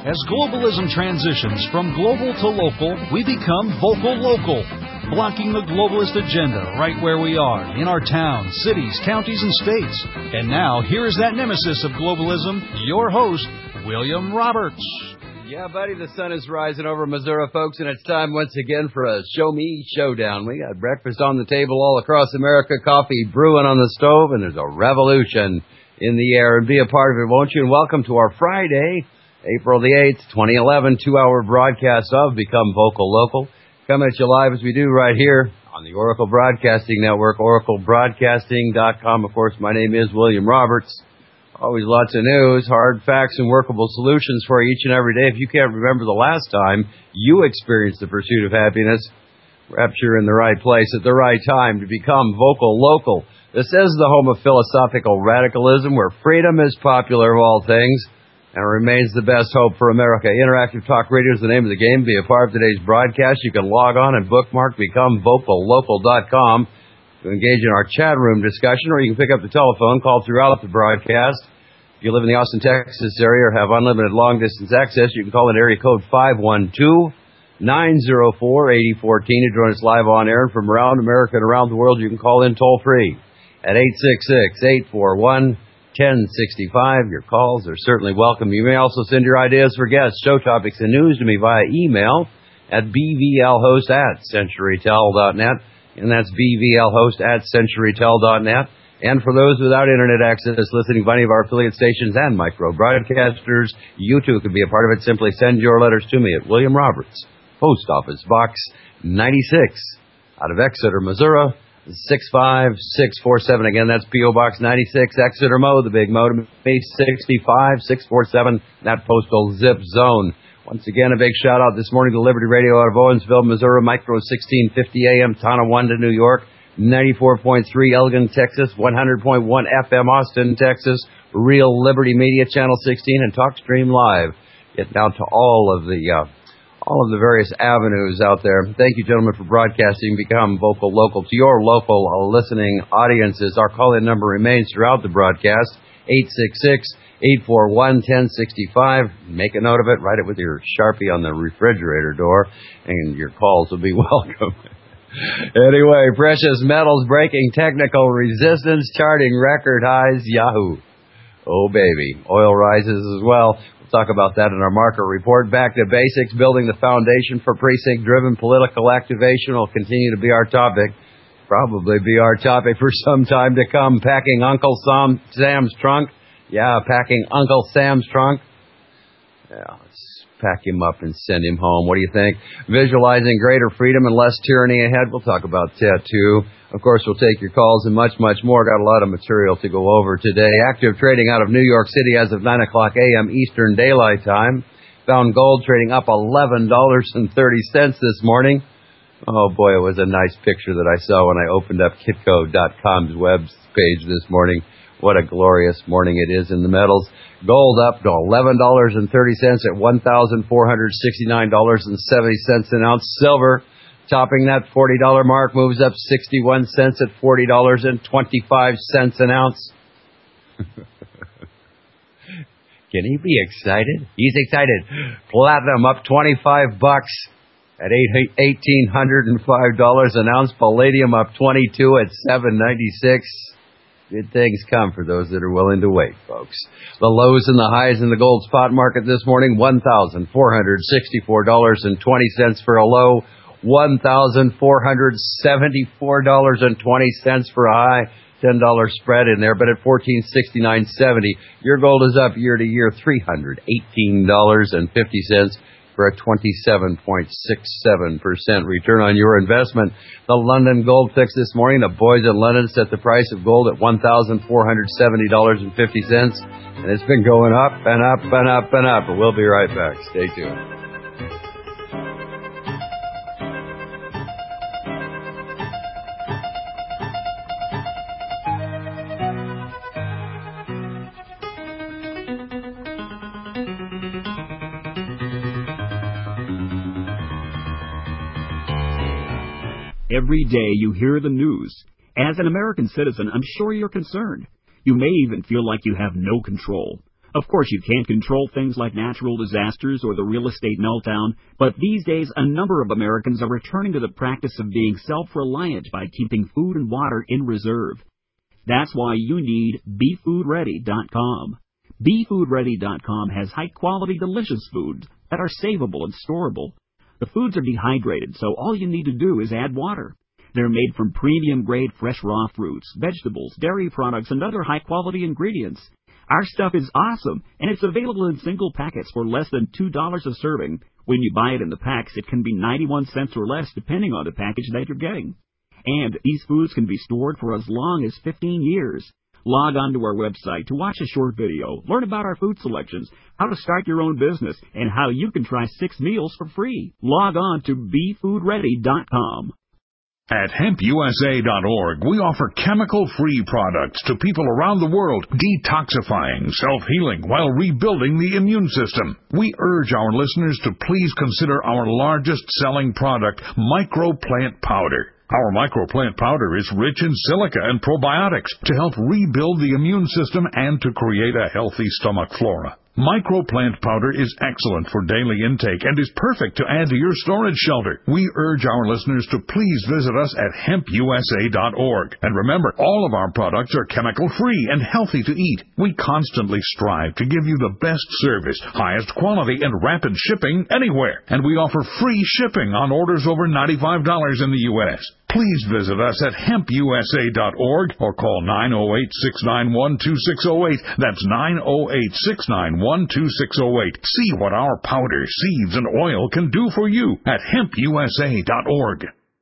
As globalism transitions from global to local, we become vocal local, blocking the globalist agenda right where we are, in our towns, cities, counties, and states. And now, here is that nemesis of globalism, your host, William Roberts. Yeah, buddy, the sun is rising over Missouri, folks, and it's time once again for a Show Me Showdown. We got breakfast on the table all across America, coffee brewing on the stove, and there's a revolution in the air. And be a part of it, won't you? And welcome to our Friday, April the 8th, 2011, 2-hour broadcast of Become Vocal Local. Coming at you live as we do right here on the Oracle Broadcasting Network, oraclebroadcasting.com. Of course, my name is William Roberts. Always lots of news, hard facts, and workable solutions for each and every day. If you can't remember the last time you experienced the pursuit of happiness, perhaps you're in the right place at the right time to become vocal local. This is the home of philosophical radicalism, where freedom is popular of all things, and it remains the best hope for America. Interactive Talk Radio is the name of the game. Be a part of today's broadcast. You can log on and bookmark BecomeVocalLocal.com to engage in our chat room discussion, or you can pick up the telephone, call throughout the broadcast. If you live in the Austin, Texas area or have unlimited long-distance access, you can call in area code 512-904-8014 to join us live on air. And from around America and around the world, you can call in toll-free at 866-841-1065. Your calls are certainly welcome. You may also send your ideas for guests, show topics, and news to me via email at bvlhost@centurytel.net. And that's bvlhost@centurytel.net. And for those without internet access listening to any of our affiliate stations and micro broadcasters, you too can be a part of it. Simply send your letters to me at William Roberts, Post Office Box 96, out of Exeter, Missouri, 65647. Again, that's P.O. Box 96, Exeter, Mo, the big Mo to me, 65647, that postal zip zone. Once again, a big shout-out this morning to Liberty Radio out of Owensville, Missouri, Micro 1650 AM, Tonawanda, New York, 94.3 Elgin, Texas, 100.1 FM Austin, Texas, Real Liberty Media, Channel 16, and TalkStream Live. Getting out to all of the various avenues out there. Thank you, gentlemen, for broadcasting Become Vocal Local to your local listening audiences. Our call-in number remains throughout the broadcast, 866-841-1065. Make a note of it. Write it with your Sharpie on the refrigerator door, and your calls will be welcome. Anyway, precious metals breaking technical resistance, charting record highs. Yahoo! Oh, baby. Oil rises as well. We'll talk about that in our market report. Back to basics, building the foundation for precinct-driven political activation will continue to be our topic. Probably be our topic for some time to come. Packing Uncle Sam's trunk. Yeah, packing Uncle Sam's trunk. Yeah, let's pack him up and send him home. What do you think? Visualizing greater freedom and less tyranny ahead. We'll talk about that, too. Of course, we'll take your calls and much, much more. Got a lot of material to go over today. Active trading out of New York City as of 9 o'clock a.m. Eastern Daylight Time. Found gold trading up $11.30 this morning. Oh, boy, it was a nice picture that I saw when I opened up Kitco.com's web page this morning. What a glorious morning it is in the metals. Gold up to $11.30 at $1,469.70 an ounce. Silver topping that $40 mark, moves up 61 cents at $40.25 an ounce. Can he be excited? He's excited. Platinum up $25 at $1,805 an ounce. Palladium up 22 at $7.96. Good things come for those that are willing to wait, folks. The lows and the highs in the gold spot market this morning, $1,464.20 for a low, $1,474.20 for a high, $10 spread in there, but at $1,469.70. Your gold is up year to year, $318.50. for a 27.67% return on your investment. The London Gold Fix this morning, the boys in London set the price of gold at $1,470.50, and it's been going up and up and up and up. But we'll be right back. Stay tuned. Every day you hear the news. As an American citizen, I'm sure you're concerned. You may even feel like you have no control. Of course, you can't control things like natural disasters or the real estate meltdown, but these days a number of Americans are returning to the practice of being self-reliant by keeping food and water in reserve. That's why you need BeFoodReady.com. BeFoodReady.com has high-quality, delicious foods that are savable and storable. The foods are dehydrated, so all you need to do is add water. They're made from premium-grade fresh raw fruits, vegetables, dairy products, and other high-quality ingredients. Our stuff is awesome, and it's available in single packets for less than $2 a serving. When you buy it in the packs, it can be 91 cents or less, depending on the package that you're getting. And these foods can be stored for as long as 15 years. Log on to our website to watch a short video, learn about our food selections, how to start your own business, and how you can try 6 meals for free. Log on to BeFoodReady.com. At HempUSA.org, we offer chemical-free products to people around the world, detoxifying, self-healing, while rebuilding the immune system. We urge our listeners to please consider our largest-selling product, Microplant Powder. Our microplant powder is rich in silica and probiotics to help rebuild the immune system and to create a healthy stomach flora. Microplant powder is excellent for daily intake and is perfect to add to your storage shelter. We urge our listeners to please visit us at HempUSA.org. And remember, all of our products are chemical-free and healthy to eat. We constantly strive to give you the best service, highest quality, and rapid shipping anywhere. And we offer free shipping on orders over $95 in the U.S. Please visit us at HempUSA.org or call 908-691-2608. That's 908-691-2608. See what our powder, seeds, and oil can do for you at HempUSA.org.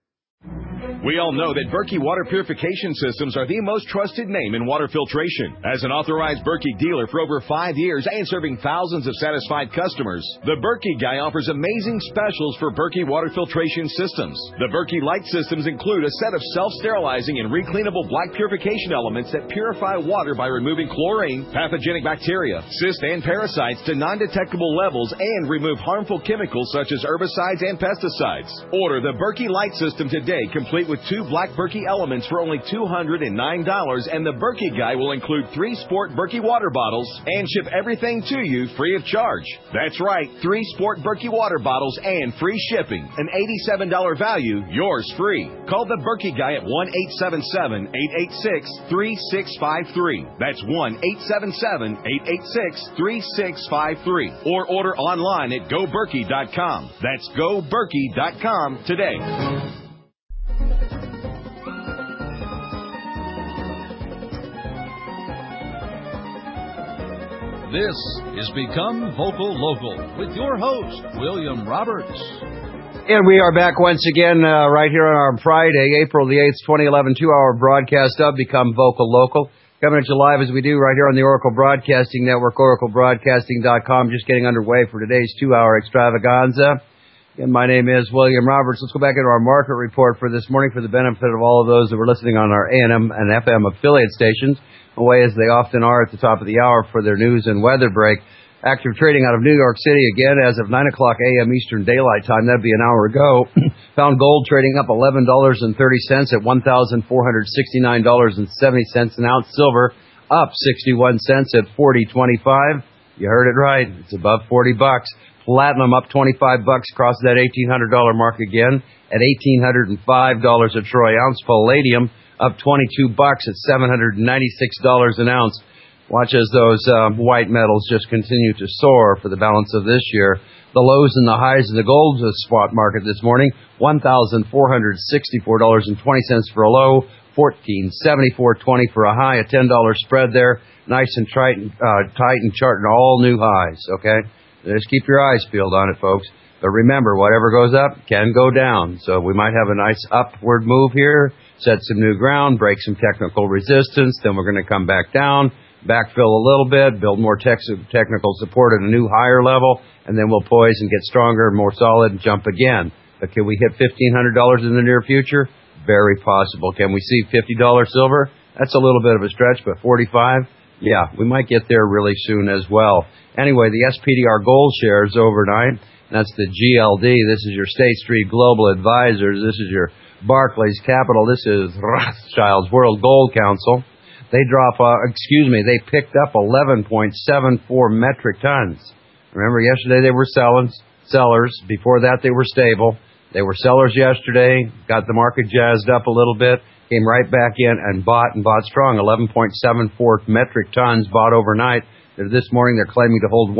We all know that Berkey Water Purification Systems are the most trusted name in water filtration. As an authorized Berkey dealer for over 5 years and serving thousands of satisfied customers, the Berkey Guy offers amazing specials for Berkey Water Filtration Systems. The Berkey Light Systems include a set of self-sterilizing and recleanable black purification elements that purify water by removing chlorine, pathogenic bacteria, cysts, and parasites to non-detectable levels and remove harmful chemicals such as herbicides and pesticides. Order the Berkey Light System today, complete with 2 black Berkey elements for only $209, and the Berkey Guy will include 3 Sport Berkey water bottles and ship everything to you free of charge. That's right, 3 Sport Berkey water bottles and free shipping. An $87 value, yours free. Call the Berkey Guy at 1-877-886-3653. That's 1-877-886-3653. Or order online at GoBerkey.com. That's GoBerkey.com today. This is Become Vocal Local with your host, William Roberts. And we are back once again right here on our Friday, April the 8th, 2011, 2-hour broadcast of Become Vocal Local. Coming at you live as we do right here on the Oracle Broadcasting Network, oraclebroadcasting.com, just getting underway for today's 2-hour extravaganza. And my name is William Roberts. Let's go back into our market report for this morning for the benefit of all of those that were listening on our AM and FM affiliate stations, away as they often are at the top of the hour for their news and weather break. Active trading out of New York City again as of 9 o'clock a.m. Eastern Daylight Time. That'd be an hour ago. Found gold trading up $11.30 at $1,469.70 an ounce. Silver up 61 cents at $40.25. You heard it right. It's above $40. Platinum up $25, crossed that $1,800 mark again at $1,805 a troy ounce. Palladium up $22 at $796 an ounce. Watch as those white metals just continue to soar for the balance of this year. The lows and the highs in the gold spot market this morning: $1,464.20 for a low, $1,474.20 for a high. A $10 spread there, nice and tight and charting all new highs. Okay. Just keep your eyes peeled on it, folks. But remember, whatever goes up can go down. So we might have a nice upward move here, set some new ground, break some technical resistance. Then we're going to come back down, backfill a little bit, build more technical support at a new higher level, and then we'll poise and get stronger and more solid and jump again. But can we hit $1,500 in the near future? Very possible. Can we see $50 silver? That's a little bit of a stretch, but 45? Yeah, we might get there really soon as well. Anyway, the SPDR gold shares overnight. That's the GLD. This is your State Street Global Advisors. This is your Barclays Capital. This is Rothschild's World Gold Council. They they picked up 11.74 metric tons. Remember, yesterday they were sellers. Before that, they were stable. They were sellers yesterday, got the market jazzed up a little bit, came right back in and bought strong. 11.74 metric tons bought overnight. This morning they're claiming to hold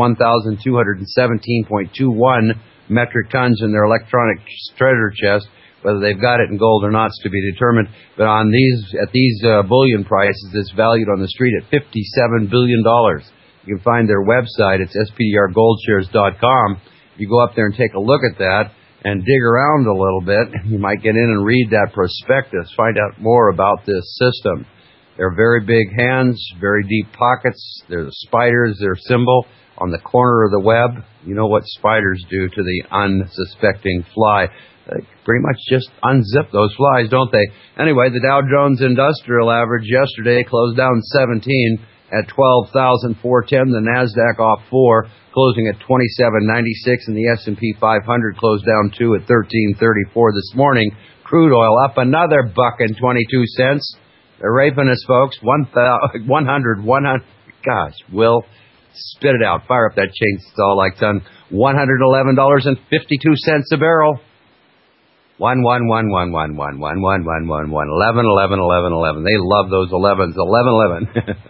1,217.21 metric tons in their electronic treasure chest. Whether they've got it in gold or not is to be determined. But at these bullion prices, it's valued on the street at $57 billion. You can find their website. It's spdrgoldshares.com. You go up there and take a look at that and dig around a little bit. You might get in and read that prospectus, find out more about this system. They're very big hands, very deep pockets. They're the spiders, their symbol on the corner of the web. You know what spiders do to the unsuspecting fly. They pretty much just unzip those flies, don't they? Anyway, the Dow Jones Industrial Average yesterday closed down 17 at 12,410. The NASDAQ off 4, closing at 2796, and the S&P 500 closed down 2 at 1334 this morning. Crude oil up another $1.22. They're raping us, folks. 100. Gosh, Will, spit it out. Fire up that chainsaw like son. $111.52 a barrel. 11. They love those 11s. 11.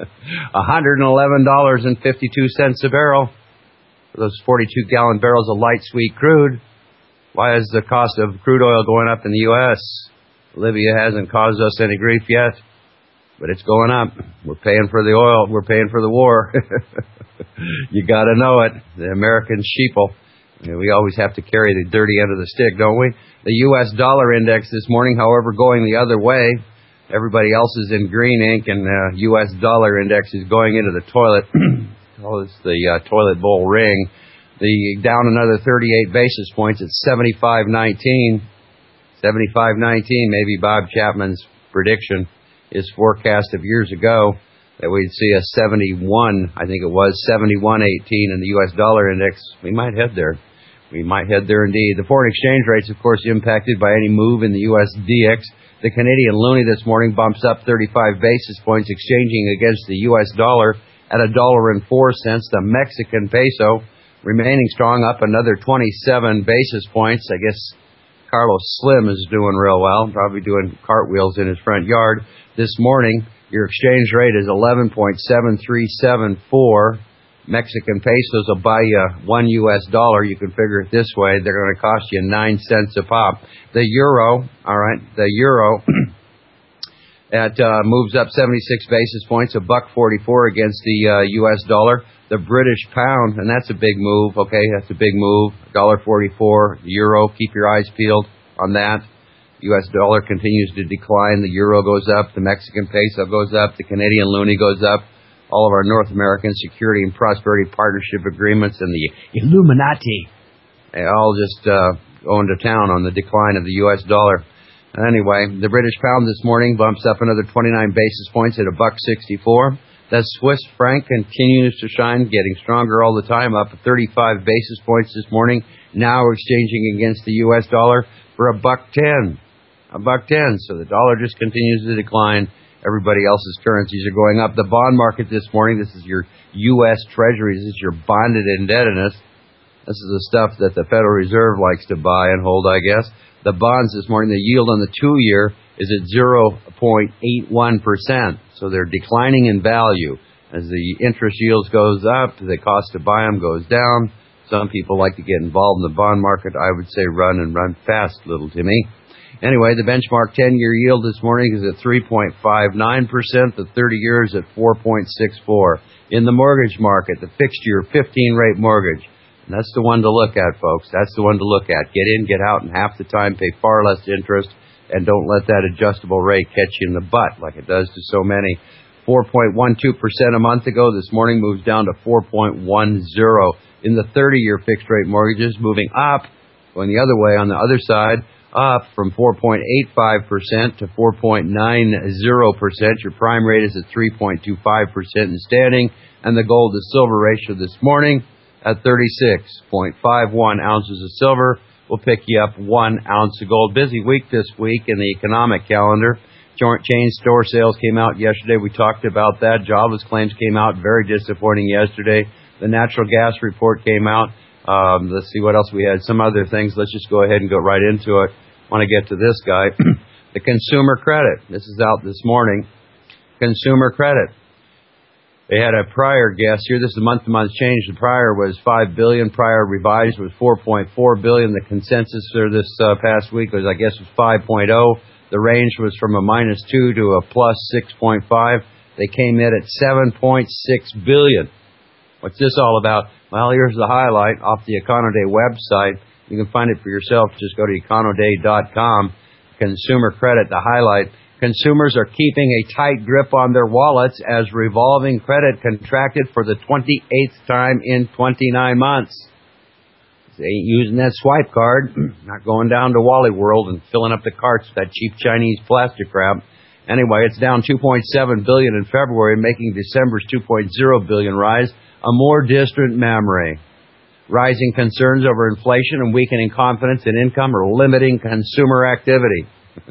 $111.52 a barrel for those 42-gallon barrels of light sweet crude. Why is the cost of crude oil going up in the U.S.? Libya hasn't caused us any grief yet, but it's going up. We're paying for the oil. We're paying for the war. You got to know it. The American sheeple. We always have to carry the dirty end of the stick, don't we? The U.S. dollar index this morning, however, going the other way. Everybody else is in green ink, and the U.S. dollar index is going into the toilet. The toilet bowl ring. Down another 38 basis points at 75.19. 75.19, maybe Bob Chapman's prediction, his forecast of years ago, that we'd see a 71, I think it was, 71.18 in the U.S. dollar index. We might head there. We might head there indeed. The foreign exchange rates, of course, impacted by any move in the USDX. The Canadian loonie this morning bumps up 35 basis points, exchanging against the U.S. dollar at $1.04. The Mexican peso remaining strong, up another 27 basis points. I guess Carlos Slim is doing real well, probably doing cartwheels in his front yard. This morning, your exchange rate is 11.7374 Mexican pesos will buy you $1 US. You can figure it this way. They're going to cost you 9 cents a pop. The euro, all right, the euro, it moves up 76 basis points, $1.44 against the US dollar. The British pound, and that's a big move, okay, that's a big move, $1.44. Euro, keep your eyes peeled on that. U.S. dollar continues to decline. The euro goes up. The Mexican peso goes up. The Canadian loonie goes up. All of our North American Security and Prosperity Partnership agreements and the Illuminati, they all just going to town on the decline of the U.S. dollar. Anyway, the British pound this morning bumps up another 29 basis points at $1.64. The Swiss franc continues to shine, getting stronger all the time, up 35 basis points this morning. Now we're exchanging against the U.S. dollar for $1.10. $1.10. So the dollar just continues to decline. Everybody else's currencies are going up. The bond market this morning, this is your U.S. Treasuries, this is your bonded indebtedness. This is the stuff that the Federal Reserve likes to buy and hold, I guess. The bonds this morning, the yield on the 2-year is at 0.81%. So they're declining in value. As the interest yields goes up, the cost to buy them goes down. Some people like to get involved in the bond market. I would say run and run fast, little Timmy. Anyway, the benchmark 10-year yield this morning is at 3.59%. The 30-year is at 4.64%. In the mortgage market, the fixed-year 15-rate mortgage. And that's the one to look at, folks. That's the one to look at. Get in, get out, and half the time pay far less interest. And don't let that adjustable rate catch you in the butt like it does to so many. 4.12% a month ago. This morning moves down to 4.10%. In the 30-year fixed-rate mortgages, moving up, going the other way on the other side, up from 4.85% to 4.90%. Your prime rate is at 3.25% in standing. And the gold to silver ratio this morning at 36.51 ounces of silver will pick you up 1 ounce of gold. Busy week this week in the economic calendar. Chain store sales came out yesterday. We talked about that. Jobless claims came out. Very disappointing yesterday. The natural gas report came out. Let's see what else we had. Some other things. Let's just go ahead and go right into it. I want to get to this guy. The consumer credit. This is out this morning. Consumer credit. They had a prior guess here. This is a month-to-month change. The prior was $5 billion. Prior revised was $4.4 billion. The consensus for this past week was, I guess, was 5.0. The range was from a -2 to a +6.5. They came in at $7.6 billion. What's this all about? Well, here's the highlight off the Econoday website. You can find it for yourself. Just go to econoday.com. Consumer credit, the highlight. Consumers are keeping a tight grip on their wallets as revolving credit contracted for the 28th time in 29 months. They ain't using that swipe card, not going down to Wally World and filling up the carts with that cheap Chinese plastic crap. Anyway, it's down $2.7 billion in February, making December's $2.0 billion rise a more distant memory. Rising concerns over inflation and weakening confidence in income are limiting consumer activity.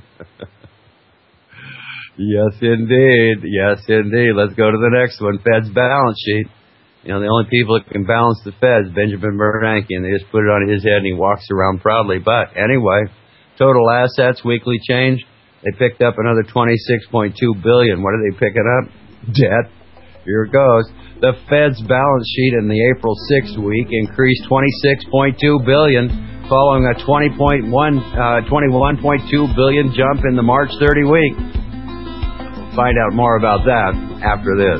Yes, indeed. Yes, indeed. Let's go to the next one. Fed's balance sheet. You know, the only people that can balance the Fed is Benjamin Bernanke, and they just put it on his head and he walks around proudly. But anyway, total assets, weekly change, they picked up another $26.2 billion. What are they picking up? Debt. Here it goes. The Fed's balance sheet in the April 6th week increased $26.2 billion, following a $21.2 billion jump in the March 30 week. Find out more about that after this.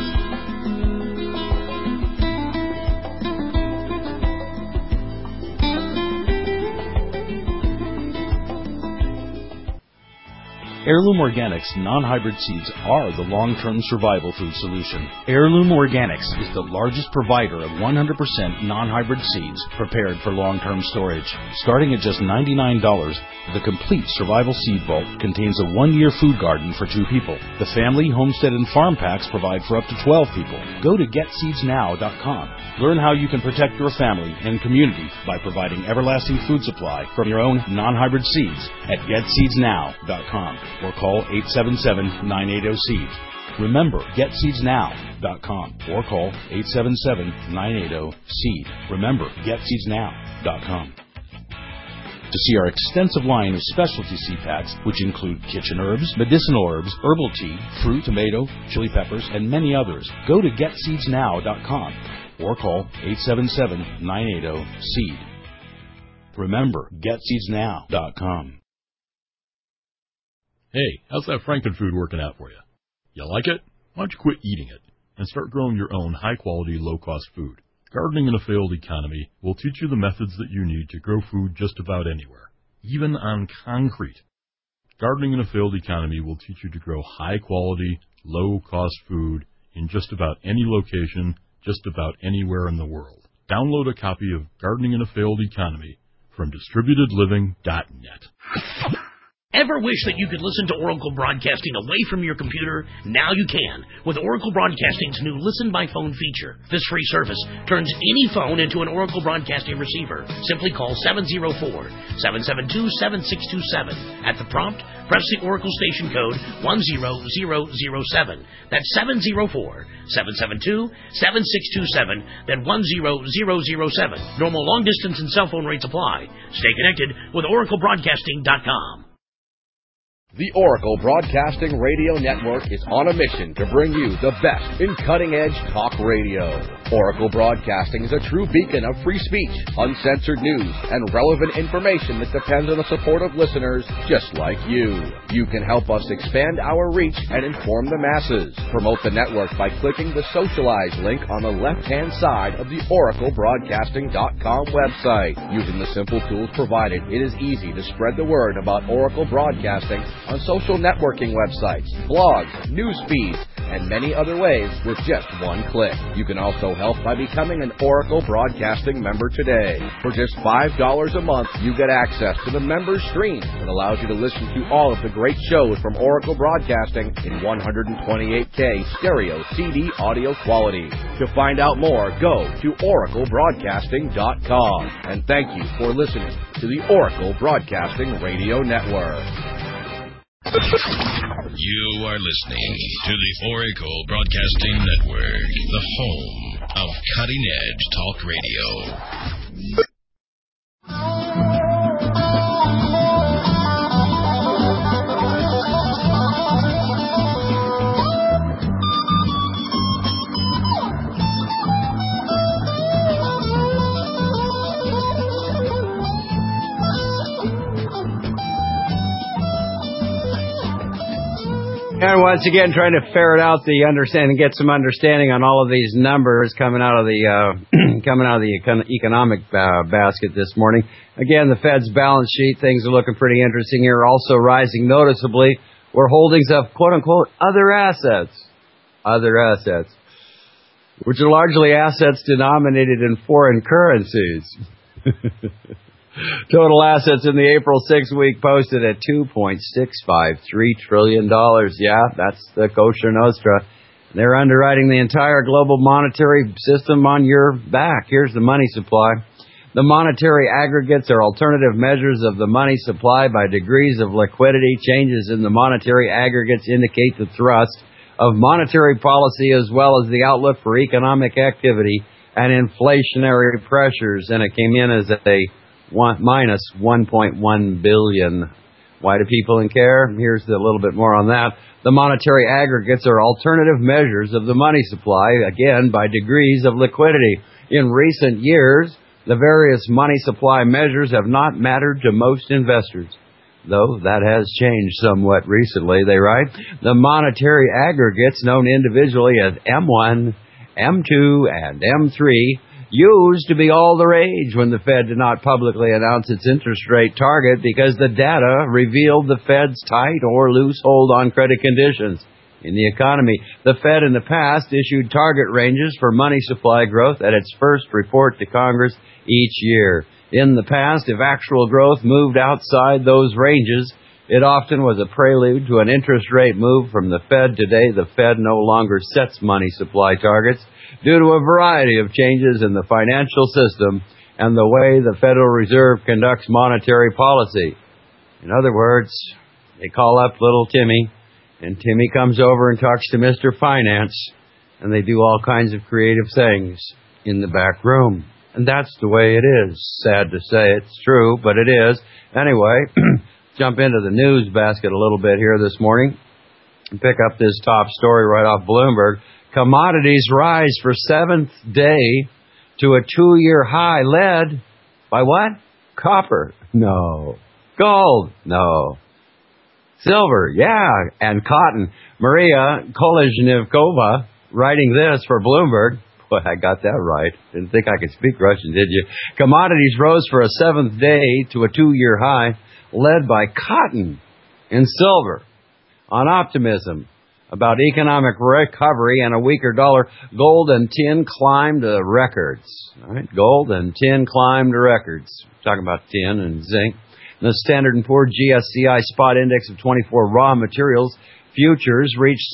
Heirloom Organics non-hybrid seeds are the long-term survival food solution. Heirloom Organics is the largest provider of 100% non-hybrid seeds prepared for long-term storage. Starting at just $99, the complete survival seed vault contains a 1-year food garden for 2 people. The family, homestead, and farm packs provide for up to 12 people. Go to GetSeedsNow.com. Learn how you can protect your family and community by providing everlasting food supply from your own non-hybrid seeds at GetSeedsNow.com. or call 877-980-SEED. Remember, GetSeedsNow.com or call 877-980-SEED. Remember, GetSeedsNow.com. To see our extensive line of specialty seed packs, which include kitchen herbs, medicinal herbs, herbal tea, fruit, tomato, chili peppers, and many others, go to GetSeedsNow.com or call 877-980-SEED. Remember, GetSeedsNow.com. Hey, how's that Frankenfood working out for you? You like it? Why don't you quit eating it and start growing your own high-quality, low-cost food? Gardening in a Failed Economy will teach you the methods that you need to grow food just about anywhere, even on concrete. Gardening in a Failed Economy will teach you to grow high-quality, low-cost food in just about any location, just about anywhere in the world. Download a copy of Gardening in a Failed Economy from DistributedLiving.net. Ever wish that you could listen to Oracle Broadcasting away from your computer? Now you can, with Oracle Broadcasting's new Listen by Phone feature. This free service turns any phone into an Oracle Broadcasting receiver. Simply call 704-772-7627. At the prompt, press the Oracle station code 10007. That's 704-772-7627, then 10007. Normal long distance and cell phone rates apply. Stay connected with OracleBroadcasting.com. The Oracle Broadcasting Radio Network is on a mission to bring you the best in cutting-edge talk radio. Oracle Broadcasting is a true beacon of free speech, uncensored news, and relevant information that depends on the support of listeners just like you. You can help us expand our reach and inform the masses. Promote the network by clicking the Socialize link on the left-hand side of the OracleBroadcasting.com website. Using the simple tools provided, it is easy to spread the word about Oracle Broadcasting on social networking websites, blogs, news feeds, and many other ways with just one click. You can also help by becoming an Oracle Broadcasting member today. For just $5 a month, you get access to the member stream that allows you to listen to all of the great shows from Oracle Broadcasting in 128K stereo CD audio quality. To find out more, go to oraclebroadcasting.com. And thank you for listening to the Oracle Broadcasting Radio Network. You are listening to the Oracle Broadcasting Network, the home of cutting-edge talk radio. And once again, trying to ferret out the understanding, get some understanding on all of these numbers coming out of the economic basket this morning. Again, the Fed's balance sheet, things are looking pretty interesting here. Also rising noticeably were holdings of quote unquote other assets, which are largely assets denominated in foreign currencies. Total assets in the April 6-week posted at $2.653 trillion. Yeah, that's the Kosher Nostra. They're underwriting the entire global monetary system on your back. Here's the money supply. The monetary aggregates are alternative measures of the money supply by degrees of liquidity. Changes in the monetary aggregates indicate the thrust of monetary policy as well as the outlook for economic activity and inflationary pressures. And it came in as a minus 1.1 billion. Why do people care? Here's a little bit more on that. The monetary aggregates are alternative measures of the money supply, again, by degrees of liquidity. In recent years, the various money supply measures have not mattered to most investors, though that has changed somewhat recently, they write. The monetary aggregates, known individually as M1, M2, and M3, used to be all the rage when the Fed did not publicly announce its interest rate target because the data revealed the Fed's tight or loose hold on credit conditions in the economy. The Fed in the past issued target ranges for money supply growth at its first report to Congress each year. In the past, if actual growth moved outside those ranges, it often was a prelude to an interest rate move from the Fed. Today, the Fed no longer sets money supply targets due to a variety of changes in the financial system and the way the Federal Reserve conducts monetary policy. In other words, they call up little Timmy, and Timmy comes over and talks to Mr. Finance, and they do all kinds of creative things in the back room. And that's the way it is. Sad to say it's true, but it is. Anyway, jump into the news basket a little bit here this morning and pick up this top story right off Bloomberg. Commodities rise for seventh day to a 2-year high, led by what? Copper? No. Gold? No. Silver? Yeah. And cotton. Maria Kolesnikova writing this for Bloomberg. Boy, I got that right. Didn't think I could speak Russian, did you? Commodities rose for a seventh day to a 2-year high, led by cotton and silver. On optimism about economic recovery and a weaker dollar, gold and tin climbed to records. All right, gold and tin climbed to records. Talking about tin and zinc. The Standard & Poor's GSCI spot index of 24 raw materials futures reached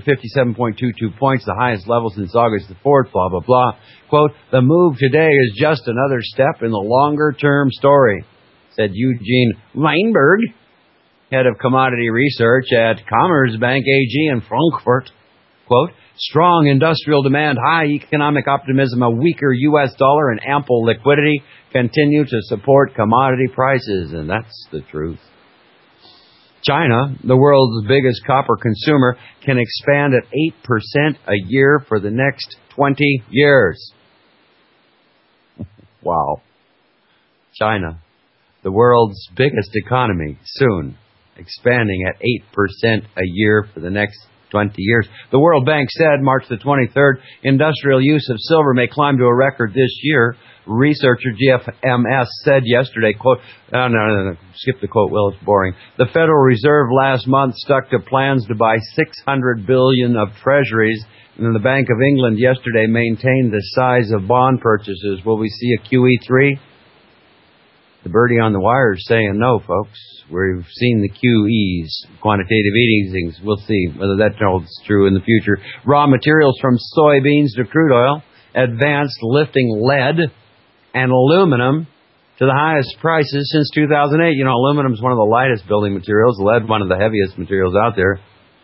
757.22 points, the highest level since August the 4th, blah, blah, blah. Quote, the move today is just another step in the longer-term story, said Eugene Weinberg, head of commodity research at Commerzbank AG in Frankfurt. Quote, strong industrial demand, high economic optimism, a weaker U.S. dollar, and ample liquidity continue to support commodity prices. And that's the truth. China, the world's biggest copper consumer, can expand at 8% a year for the next 20 years. Wow. China, the world's biggest economy, soon expanding at 8% a year for the next 20 years. The World Bank said March the 23rd, industrial use of silver may climb to a record this year. Researcher GFMS said yesterday, quote, no, skip the quote, Will, it's boring. The Federal Reserve last month stuck to plans to buy $600 billion of treasuries, and the Bank of England yesterday maintained the size of bond purchases. Will we see a QE3? The birdie on the wire is saying no, folks. We've seen the QEs, quantitative easings. We'll see whether that holds true in the future. Raw materials from soybeans to crude oil advanced, lifting lead and aluminum to the highest prices since 2008. You know, aluminum is one of the lightest building materials, lead one of the heaviest materials out there.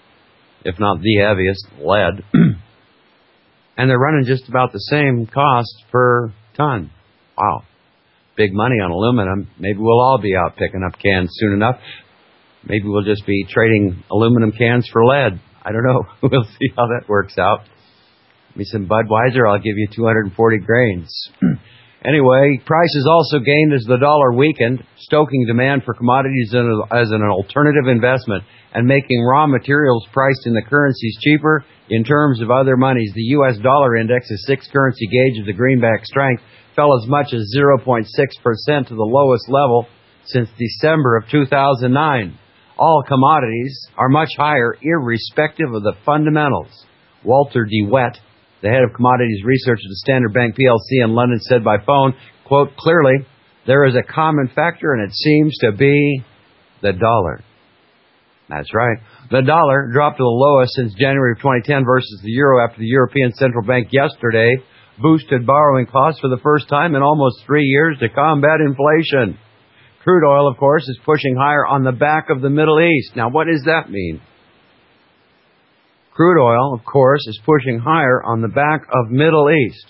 if not the heaviest, lead. And they're running just about the same cost per ton. Wow. Big money on aluminum. Maybe we'll all be out picking up cans soon enough. Maybe we'll just be trading aluminum cans for lead. I don't know. We'll see how that works out. Give me some Budweiser, I'll give you 240 grains. Anyway, prices also gained as the dollar weakened, stoking demand for commodities as an alternative investment and making raw materials priced in the currencies cheaper in terms of other monies. The U.S. dollar index, a six-currency gauge of the greenback strength, fell as much as 0.6% to the lowest level since December of 2009. All commodities are much higher, irrespective of the fundamentals. Walter DeWitt, the head of commodities research at the Standard Bank PLC in London, said by phone, quote, clearly, there is a common factor, and it seems to be the dollar. That's right. The dollar dropped to the lowest since January of 2010 versus the euro after the European Central Bank yesterday boosted borrowing costs for the first time in almost 3 years to combat inflation. Crude oil, of course, is pushing higher on the back of the Middle East. Now, what does that mean? Crude oil, of course, is pushing higher on the back of Middle East.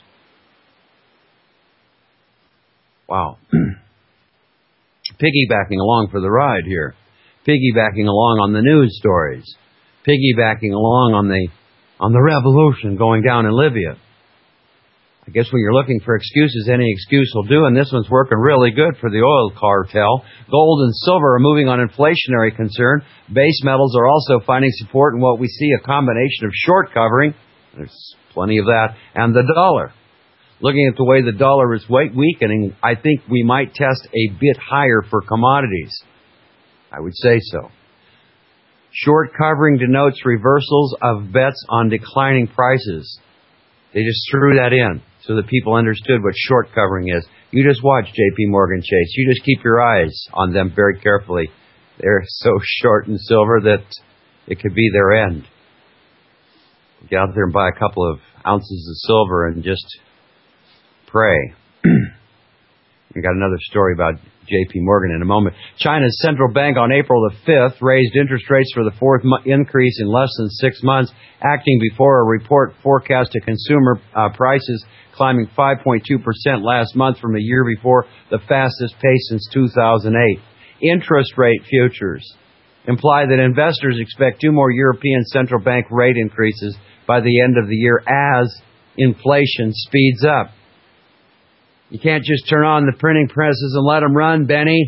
Wow. Piggybacking along for the ride here. Piggybacking along on the news stories. Piggybacking along on the revolution going down in Libya. I guess when you're looking for excuses, any excuse will do, and this one's working really good for the oil cartel. Gold and silver are moving on inflationary concern. Base metals are also finding support in what we see a combination of short covering, there's plenty of that, and the dollar. Looking at the way the dollar is weakening, I think we might test a bit higher for commodities. I would say so. Short covering denotes reversals of bets on declining prices. They just threw that in so that people understood what short covering is. You just watch JP Morgan Chase. You just keep your eyes on them very carefully. They're so short in silver that it could be their end. Get out there and buy a couple of ounces of silver and just pray. We got another story about JP Morgan in a moment. China's central bank on April the 5th raised interest rates for the fourth increase in less than 6 months, acting before a report forecasted consumer prices climbing 5.2% last month from a year before, the fastest pace since 2008. Interest rate futures imply that investors expect 2 more European central bank rate increases by the end of the year as inflation speeds up. You can't just turn on the printing presses and let them run, Benny.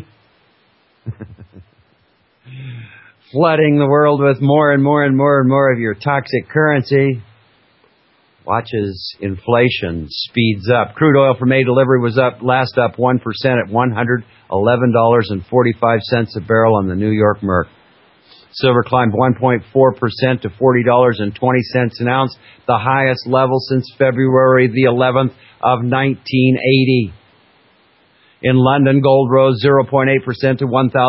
Flooding the world with more and more and more and more of your toxic currency. Watch as inflation speeds up. Crude oil for May delivery was up 1% at $111.45 a barrel on the New York Merc. Silver climbed 1.4% to $40.20 an ounce, the highest level since February the 11th of 1980. In London, gold rose 0.8% to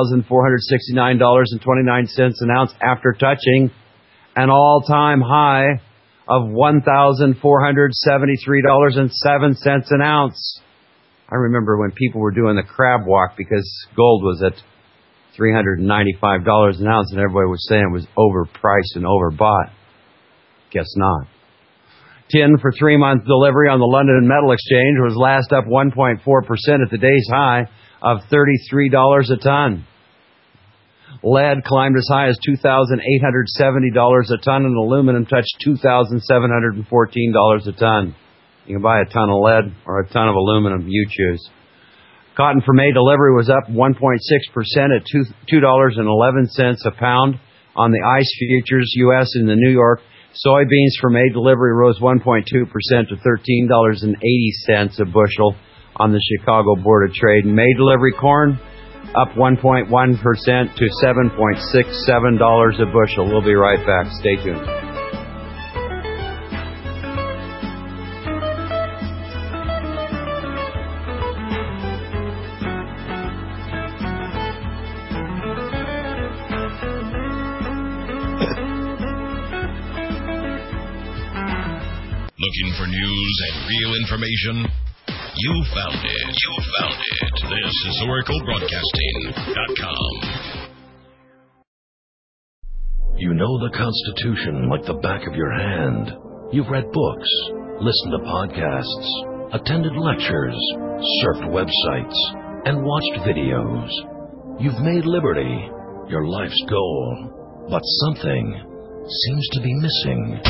$1,469.29 an ounce after touching an all-time high of $1,473.07 an ounce. I remember when people were doing the crab walk because gold was at $395 an ounce and everybody was saying it was overpriced and overbought. Guess not. Tin for 3-month delivery on the London Metal Exchange was last up 1.4% at the day's high of $33 a ton. Lead climbed as high as $2,870 a ton, and aluminum touched $2,714 a ton. You can buy a ton of lead or a ton of aluminum, you choose. Cotton for May delivery was up 1.6% at $2.11 a pound on the ICE futures, U.S. and the New York. Soybeans for May delivery rose 1.2% to $13.80 a bushel on the Chicago Board of Trade. May delivery corn up 1.1% to $7.67 a bushel. We'll be right back. Stay tuned. Looking for news and real information? You found it. You found it. This is OracleBroadcasting.com. You know the Constitution like the back of your hand. You've read books, listened to podcasts, attended lectures, surfed websites, and watched videos. You've made liberty your life's goal, but something seems to be missing.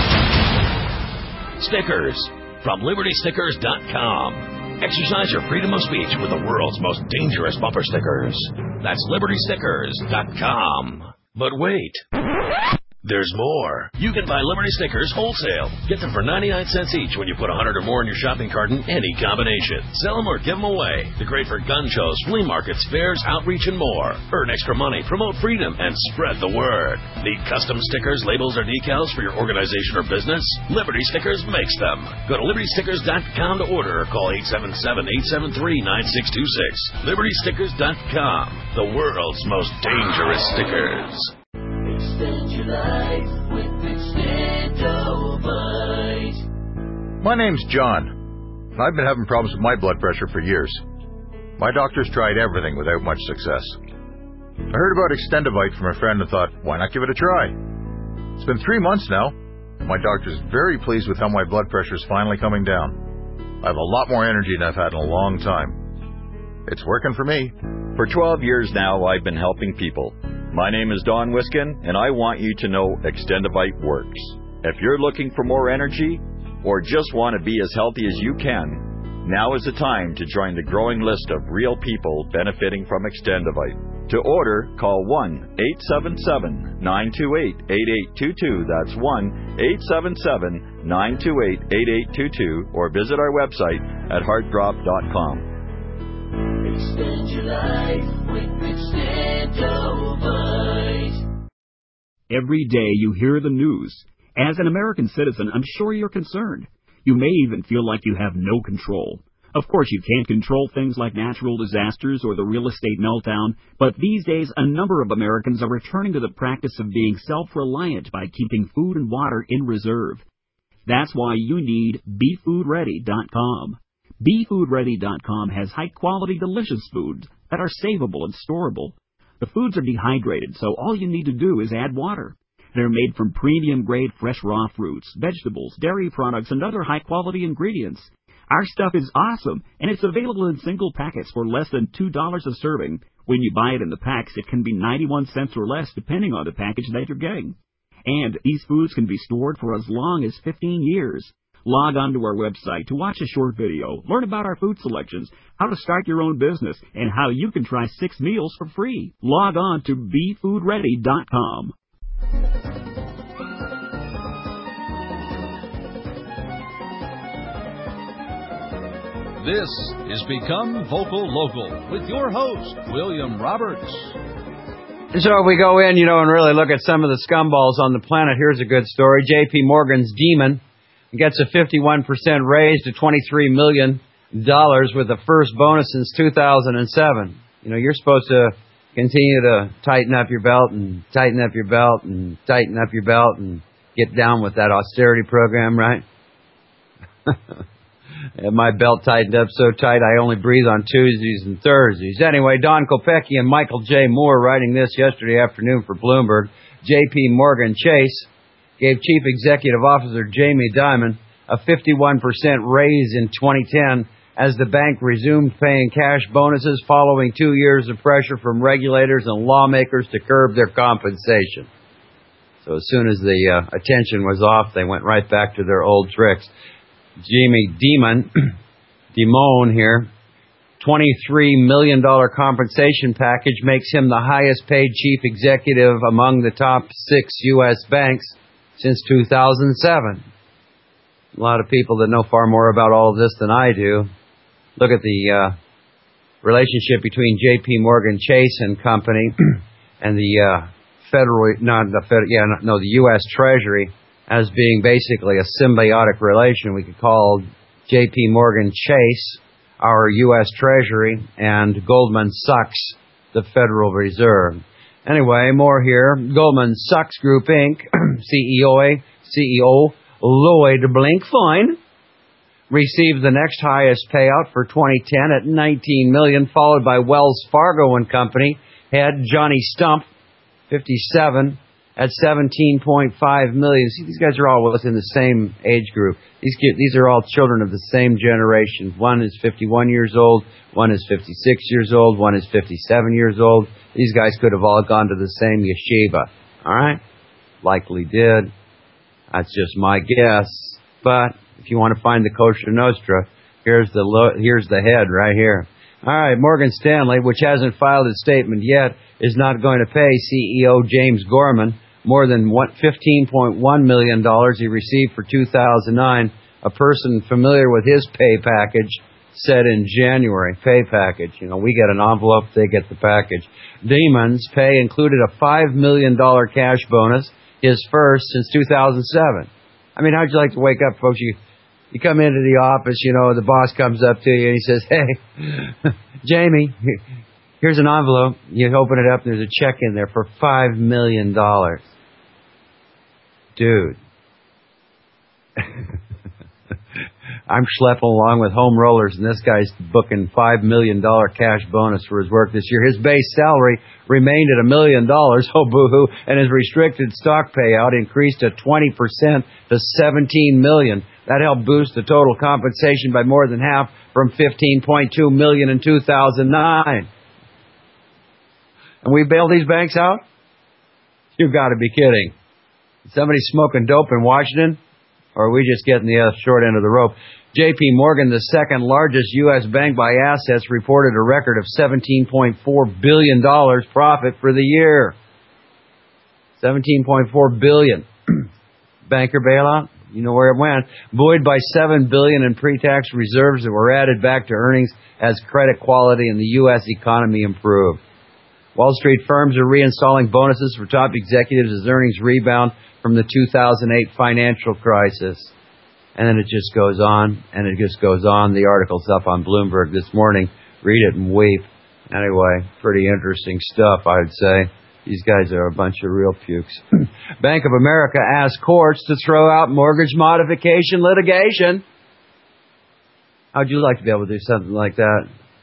Stickers from LibertyStickers.com. Exercise your freedom of speech with the world's most dangerous bumper stickers. That's LibertyStickers.com. But wait, there's more. You can buy Liberty Stickers wholesale. Get them for 99 cents each when you put 100 or more in your shopping cart in any combination. Sell them or give them away. They're great for gun shows, flea markets, fairs, outreach, and more. Earn extra money, promote freedom, and spread the word. Need custom stickers, labels, or decals for your organization or business? Liberty Stickers makes them. Go to LibertyStickers.com to order or call 877-873-9626. LibertyStickers.com. The world's most dangerous stickers. Extend your life with Extendovite. My name's John. I've been having problems with my blood pressure for years. My doctor's tried everything without much success. I heard about Extendovite from a friend and thought, why not give it a try? It's been 3 months now, and my doctor's very pleased with how my blood pressure is finally coming down. I have a lot more energy than I've had in a long time. It's working for me. For 12 years now, I've been helping people. My name is Don Wiskin, and I want you to know Extendovite works. If you're looking for more energy, or just want to be as healthy as you can, now is the time to join the growing list of real people benefiting from Extendovite. To order, call 1-877-928-8822. That's 1-877-928-8822, or visit our website at heartdrop.com. Extend your life with Extendovite. Every day you hear the news. As an American citizen, I'm sure you're concerned. You may even feel like you have no control. Of course, you can't control things like natural disasters or the real estate meltdown, but these days a number of Americans are returning to the practice of being self-reliant by keeping food and water in reserve. That's why you need BeFoodReady.com. BeFoodReady.com has high-quality, delicious foods that are savable and storable. The foods are dehydrated, so all you need to do is add water. They're made from premium-grade fresh raw fruits, vegetables, dairy products, and other high-quality ingredients. Our stuff is awesome, and it's available in single packets for less than $2 a serving. When you buy it in the packs, it can be 91 cents or less, depending on the package that you're getting. And these foods can be stored for as long as 15 years. Log on to our website to watch a short video, learn about our food selections, how to start your own business, and how you can try 6 meals for free. Log on to BeFoodReady.com. This is Become Vocal Local with your host, William Roberts. So if we go in, and really look at some of the scumballs on the planet, here's a good story. J.P. Morgan's Demon gets a 51% raise to $23 million with the first bonus since 2007. You're supposed to continue to tighten up your belt and tighten up your belt and tighten up your belt and get down with that austerity program, right? My belt tightened up so tight I only breathe on Tuesdays and Thursdays. Anyway, Don Kopecky and Michael J. Moore writing this yesterday afternoon for Bloomberg. J.P. Morgan Chase gave Chief Executive Officer Jamie Dimon a 51% raise in 2010 as the bank resumed paying cash bonuses following 2 years of pressure from regulators and lawmakers to curb their compensation. So as soon as the attention was off, they went right back to their old tricks. Jamie Dimon here, $23 million compensation package makes him the highest paid chief executive among the top 6 U.S. banks since 2007. A lot of people that know far more about all of this than I do. Look at the relationship between J.P. Morgan Chase and Company and the the U.S. Treasury as being basically a symbiotic relation. We could call J.P. Morgan Chase our U.S. Treasury and Goldman Sachs the Federal Reserve. Anyway, more here. Goldman Sachs Group, Inc., CEO Lloyd Blankfein received the next highest payout for 2010 at $19 million, followed by Wells Fargo and Company head Johnny Stump, 57, at 17.5 million. See, these guys are all within the same age group. These are all children of the same generation. One is 51 years old, one is 56 years old, one is 57 years old. These guys could have all gone to the same yeshiva. All right? Likely did. That's just my guess. But if you want to find the Kosher Nostra, here's the head right here. All right, Morgan Stanley, which hasn't filed its statement yet, is not going to pay CEO James Gorman more than $15.1 million he received for 2009. A person familiar with his pay package said in January, pay package. You know, we get an envelope, they get the package. Demon's pay included a $5 million cash bonus, his first since 2007. I mean, how'd you like to wake up, folks? You come into the office, you know, the boss comes up to you and he says, hey, Jamie, here's an envelope. You open it up and there's a check in there for $5 million. Dude. I'm schlepping along with home rollers and this guy's booking $5 million cash bonus for his work this year. His base salary remained at $1 million, oh boo-hoo, and his restricted stock payout increased to 20% to $17 million. That helped boost the total compensation by more than half from $15.2 million in 2009. And we bail these banks out? You've got to be kidding. Somebody smoking dope in Washington? Or are we just getting the short end of the rope? J.P. Morgan, the second largest U.S. bank by assets, reported a record of $17.4 billion profit for the year. $17.4 billion. Banker bailout? You know where it went. Buoyed by $7 billion in pre-tax reserves that were added back to earnings as credit quality in the U.S. economy improved. Wall Street firms are reinstalling bonuses for top executives as earnings rebound from the 2008 financial crisis. And then it just goes on, and it just goes on. The article's up on Bloomberg this morning. Read it and weep. Anyway, pretty interesting stuff, I would say. These guys are a bunch of real pukes. Bank of America asked courts to throw out mortgage modification litigation. How'd you like to be able to do something like that?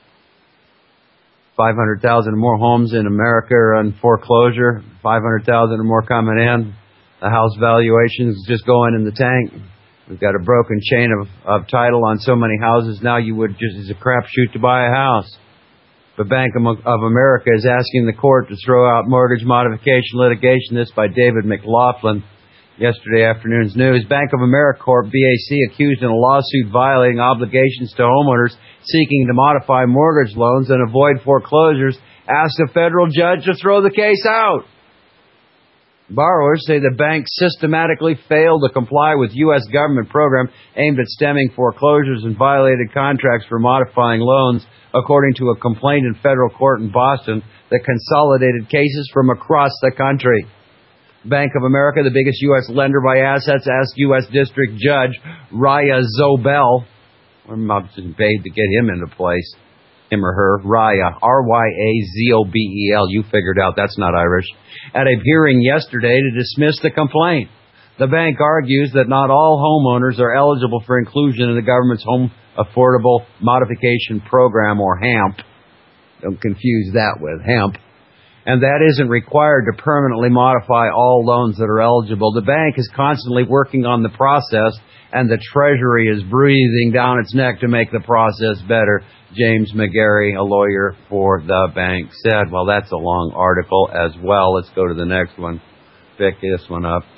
500,000 or more homes in America are on foreclosure. 500,000 or more coming in. The house valuations just going in the tank. We've got a broken chain of title on so many houses now you would just, it's a crapshoot to buy a house. But Bank of America is asking the court to throw out mortgage modification litigation. This by David McLaughlin. Yesterday afternoon's news. Bank of America Corp, BAC, accused in a lawsuit violating obligations to homeowners seeking to modify mortgage loans and avoid foreclosures, asked a federal judge to throw the case out. Borrowers say the bank systematically failed to comply with U.S. government program aimed at stemming foreclosures and violated contracts for modifying loans, according to a complaint in federal court in Boston that consolidated cases from across the country. Bank of America, the biggest U.S. lender by assets, asked U.S. District Judge Raya Zobel, I'm not paid to get him into place, him or her, Raya, R-Y-A-Z-O-B-E-L, you figured out that's not Irish, at a hearing yesterday to dismiss the complaint. The bank argues that not all homeowners are eligible for inclusion in the government's Home Affordable Modification Program, or HAMP. Don't confuse that with HEMP. And that isn't required to permanently modify all loans that are eligible. The bank is constantly working on the process, and the Treasury is breathing down its neck to make the process better. James McGarry, a lawyer for the bank, said. Well, that's a long article as well. Let's go to the next one. Pick this one up.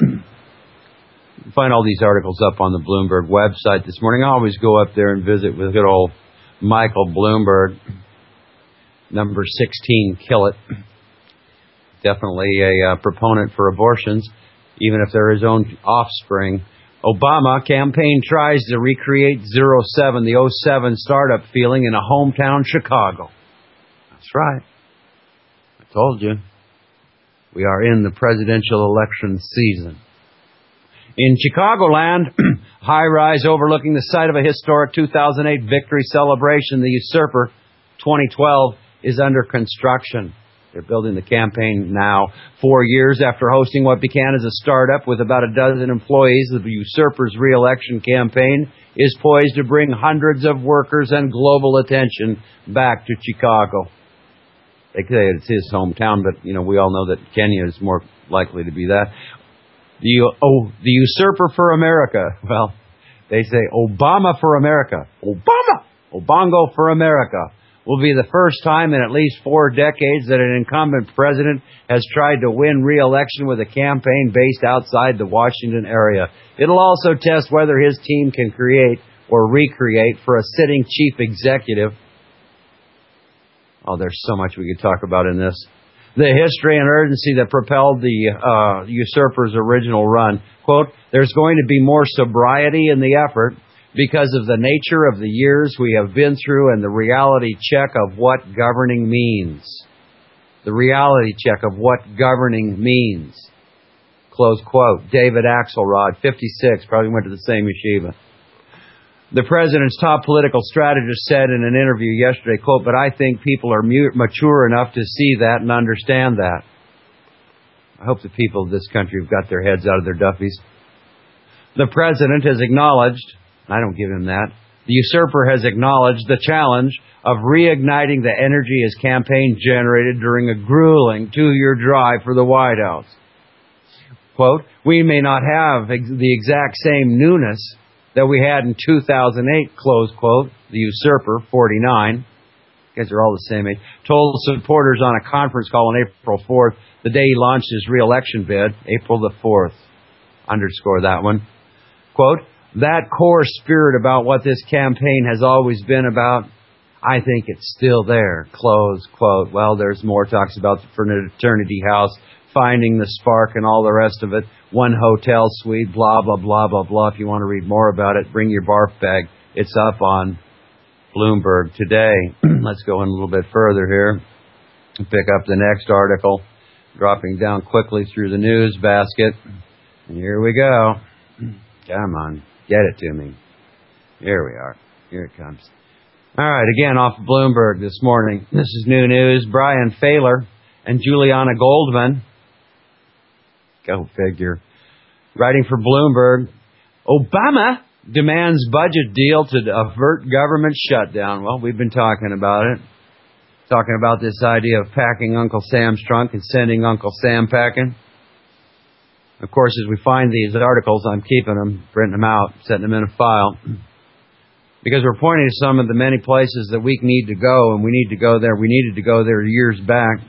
Find all these articles up on the Bloomberg website this morning. I always go up there and visit with good old Michael Bloomberg. Number 16, kill it. Definitely a proponent for abortions, even if they're his own offspring. Obama campaign tries to recreate 07, the 07 startup feeling in a hometown Chicago. That's right. I told you. We are in the presidential election season. In Chicagoland, high-rise overlooking the site of a historic 2008 victory celebration, the Usurper 2012 is under construction. They're building the campaign now. 4 years after hosting what began as a startup with about a dozen employees, the Usurper's re-election campaign is poised to bring hundreds of workers and global attention back to Chicago. They say it's his hometown, but, you know, we all know that Kenya is more likely to be that. The usurper for America. Well, they say Obama for America. Obongo for America will be the first time in at least 4 decades that an incumbent president has tried to win re-election with a campaign based outside the Washington area. It'll also test whether his team can create or recreate for a sitting chief executive. Oh, there's so much we could talk about in this. The history and urgency that propelled the usurper's original run. Quote, there's going to be more sobriety in the effort because of the nature of the years we have been through and the reality check of what governing means. The reality check of what governing means. Close quote. David Axelrod, 56, probably went to the same yeshiva. The president's top political strategist said in an interview yesterday, quote, but I think people are mature enough to see that and understand that. I hope the people of this country have got their heads out of their duffies. The president has acknowledged, I don't give him that, the usurper has acknowledged the challenge of reigniting the energy his campaign generated during a grueling 2-year drive for the White House. Quote, we may not have the exact same newness that we had in 2008, close quote, the usurper, 49, guys are all the same age, told supporters on a conference call on April 4th, the day he launched his re-election bid, April the 4th. Underscore that one. Quote, that core spirit about what this campaign has always been about, I think it's still there. Close quote. Well, there's more talks about the fraternity house, finding the spark and all the rest of it. One hotel suite, blah, blah, blah, blah, blah. If you want to read more about it, bring your barf bag. It's up on Bloomberg today. Let's go in a little bit further here. Pick up the next article. Dropping down quickly through the news basket. And here we go. Come on. Get it to me. Here we are. Here it comes. All right, again, off of Bloomberg this morning. This is new news. Brian Failer and Juliana Goldman. Go figure. Writing for Bloomberg. Obama demands budget deal to avert government shutdown. Well, we've been talking about it. Talking about this idea of packing Uncle Sam's trunk and sending Uncle Sam packing. Of course, as we find these articles, I'm keeping them, printing them out, setting them in a file. Because we're pointing to some of the many places that we need to go, and we need to go there. We needed to go there years back.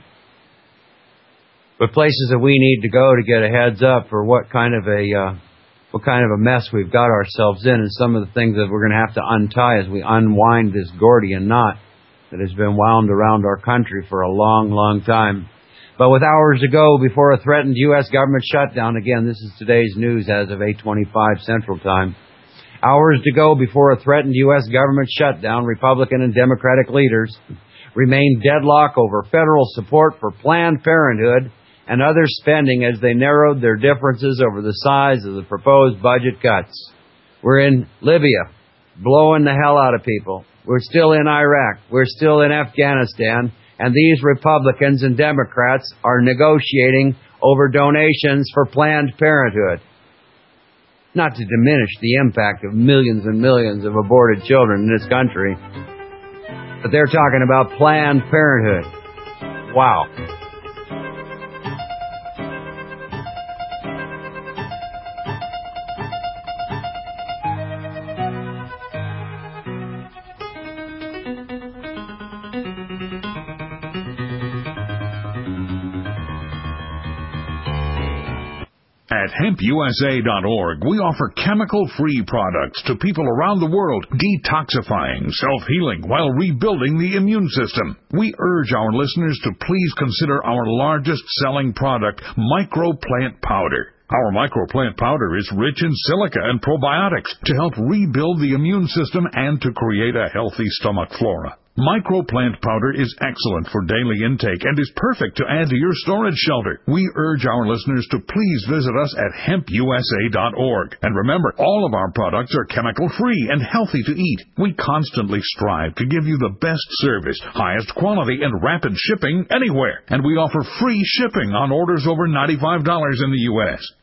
But places that we need to go to get a heads up for what kind of a mess we've got ourselves in, and some of the things that we're going to have to untie as we unwind this Gordian knot that has been wound around our country for a long, long time. But with hours to go before a threatened U.S. government shutdown, again, this is today's news as of 8:25 Central Time. Hours to go before a threatened U.S. government shutdown, Republican and Democratic leaders remain deadlocked over federal support for Planned Parenthood and other spending as they narrowed their differences over the size of the proposed budget cuts. We're in Libya, blowing the hell out of people. We're still in Iraq. We're still in Afghanistan. And these Republicans and Democrats are negotiating over donations for Planned Parenthood. Not to diminish the impact of millions and millions of aborted children in this country, but they're talking about Planned Parenthood. Wow. At hempusa.org, we offer chemical-free products to people around the world, detoxifying, self-healing, while rebuilding the immune system. We urge our listeners to please consider our largest-selling product, Microplant Powder. Our Microplant Powder is rich in silica and probiotics to help rebuild the immune system and to create a healthy stomach flora. Microplant Powder is excellent for daily intake and is perfect to add to your storage shelter. We urge our listeners to please visit us at hempusa.org. And remember, all of our products are chemical-free and healthy to eat. We constantly strive to give you the best service, highest quality, and rapid shipping anywhere. And we offer free shipping on orders over $95 in the U.S.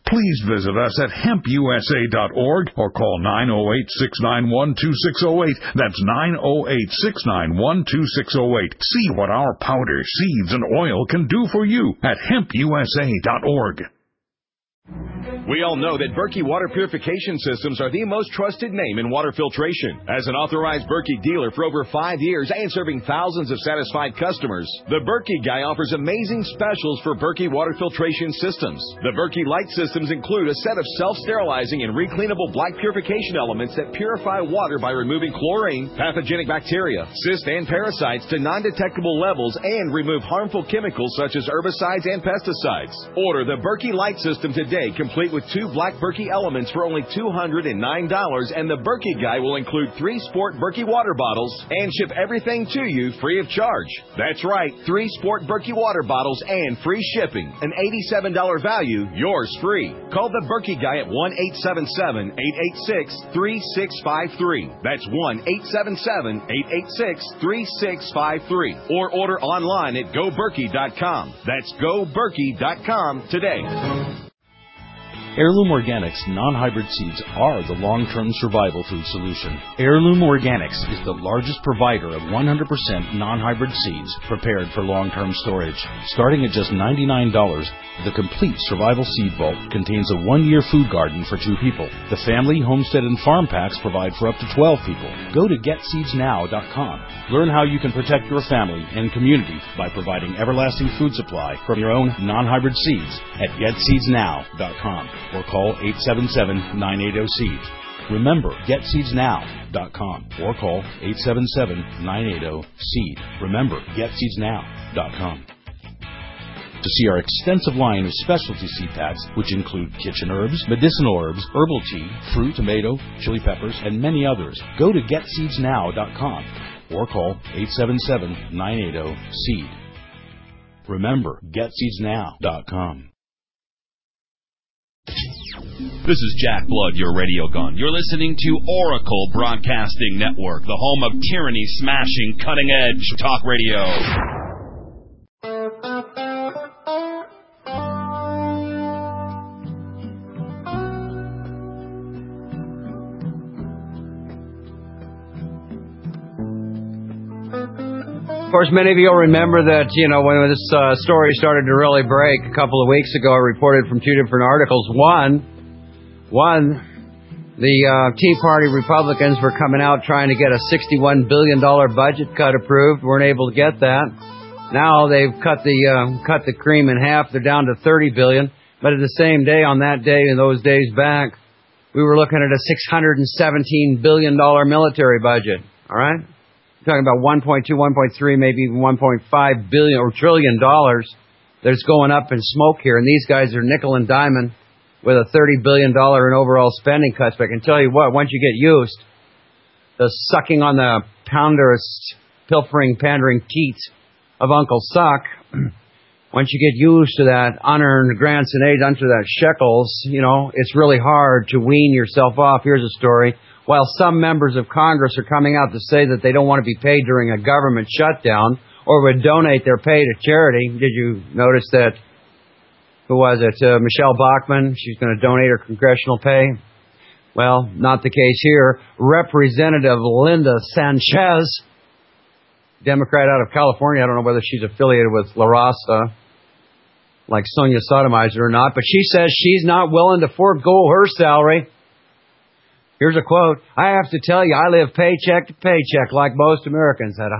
Please visit us at hempusa.org or call 908-691-2608. That's 908-691-2608. See what our powder, seeds, and oil can do for you at hempusa.org. We all know that Berkey Water Purification Systems are the most trusted name in water filtration. As an authorized Berkey dealer for over 5 years and serving thousands of satisfied customers, the Berkey Guy offers amazing specials for Berkey Water Filtration Systems. The Berkey Light Systems include a set of self-sterilizing and recleanable black purification elements that purify water by removing chlorine, pathogenic bacteria, cysts, and parasites to non-detectable levels and remove harmful chemicals such as herbicides and pesticides. Order the Berkey Light System today, complete with 2 black Berkey elements for only $209, and the Berkey Guy will include 3 Sport Berkey water bottles and ship everything to you free of charge. That's right, 3 Sport Berkey water bottles and free shipping. An $87 value, yours free. Call the Berkey Guy at 1-877-886-3653. That's 1-877-886-3653. Or order online at GoBerkey.com. That's GoBerkey.com today. Heirloom Organics non-hybrid seeds are the long-term survival food solution. Heirloom Organics is the largest provider of 100% non-hybrid seeds prepared for long-term storage. Starting at just $99, the complete survival seed vault contains a 1-year food garden for 2 people. The family, homestead, and farm packs provide for up to 12 people. Go to GetSeedsNow.com. Learn how you can protect your family and community by providing everlasting food supply from your own non-hybrid seeds at GetSeedsNow.com. or call 877-980-SEED. Remember, GetSeedsNow.com or call 877-980-SEED. Remember, GetSeedsNow.com. To see our extensive line of specialty seed packs, which include kitchen herbs, medicinal herbs, herbal tea, fruit, tomato, chili peppers, and many others, go to GetSeedsNow.com or call 877-980-SEED. Remember, GetSeedsNow.com. This is Jack Blood, your radio gun. You're listening to Oracle Broadcasting Network, the home of tyranny-smashing, cutting-edge talk radio. Of course, many of you will remember that, when this story started to really break a couple of weeks ago, I reported from 2 different articles. One, the Tea Party Republicans were coming out trying to get a $61 billion budget cut approved. Weren't able to get that. Now they've cut the cream in half. They're down to $30 billion. But at the same day, on that day and those days back, we were looking at a $617 billion military budget. All right? Talking about 1.2, 1.3, maybe even 1.5 billion or trillion dollars that's going up in smoke here. And these guys are nickel and diamond with a $30 billion in overall spending cuts. But I can tell you what, once you get used to sucking on the ponderous, pilfering, pandering teats of Uncle Suck, once you get used to that unearned grants and aids unto that shekels, it's really hard to wean yourself off. Here's a story. While some members of Congress are coming out to say that they don't want to be paid during a government shutdown or would donate their pay to charity, did you notice that? Who was it? Michelle Bachmann. She's going to donate her congressional pay. Well, not the case here. Representative Linda Sanchez, Democrat out of California. I don't know whether she's affiliated with La Raza, like Sonia Sotomayor or not, but she says she's not willing to forego her salary. Here's a quote. I have to tell you, I live paycheck to paycheck like most Americans at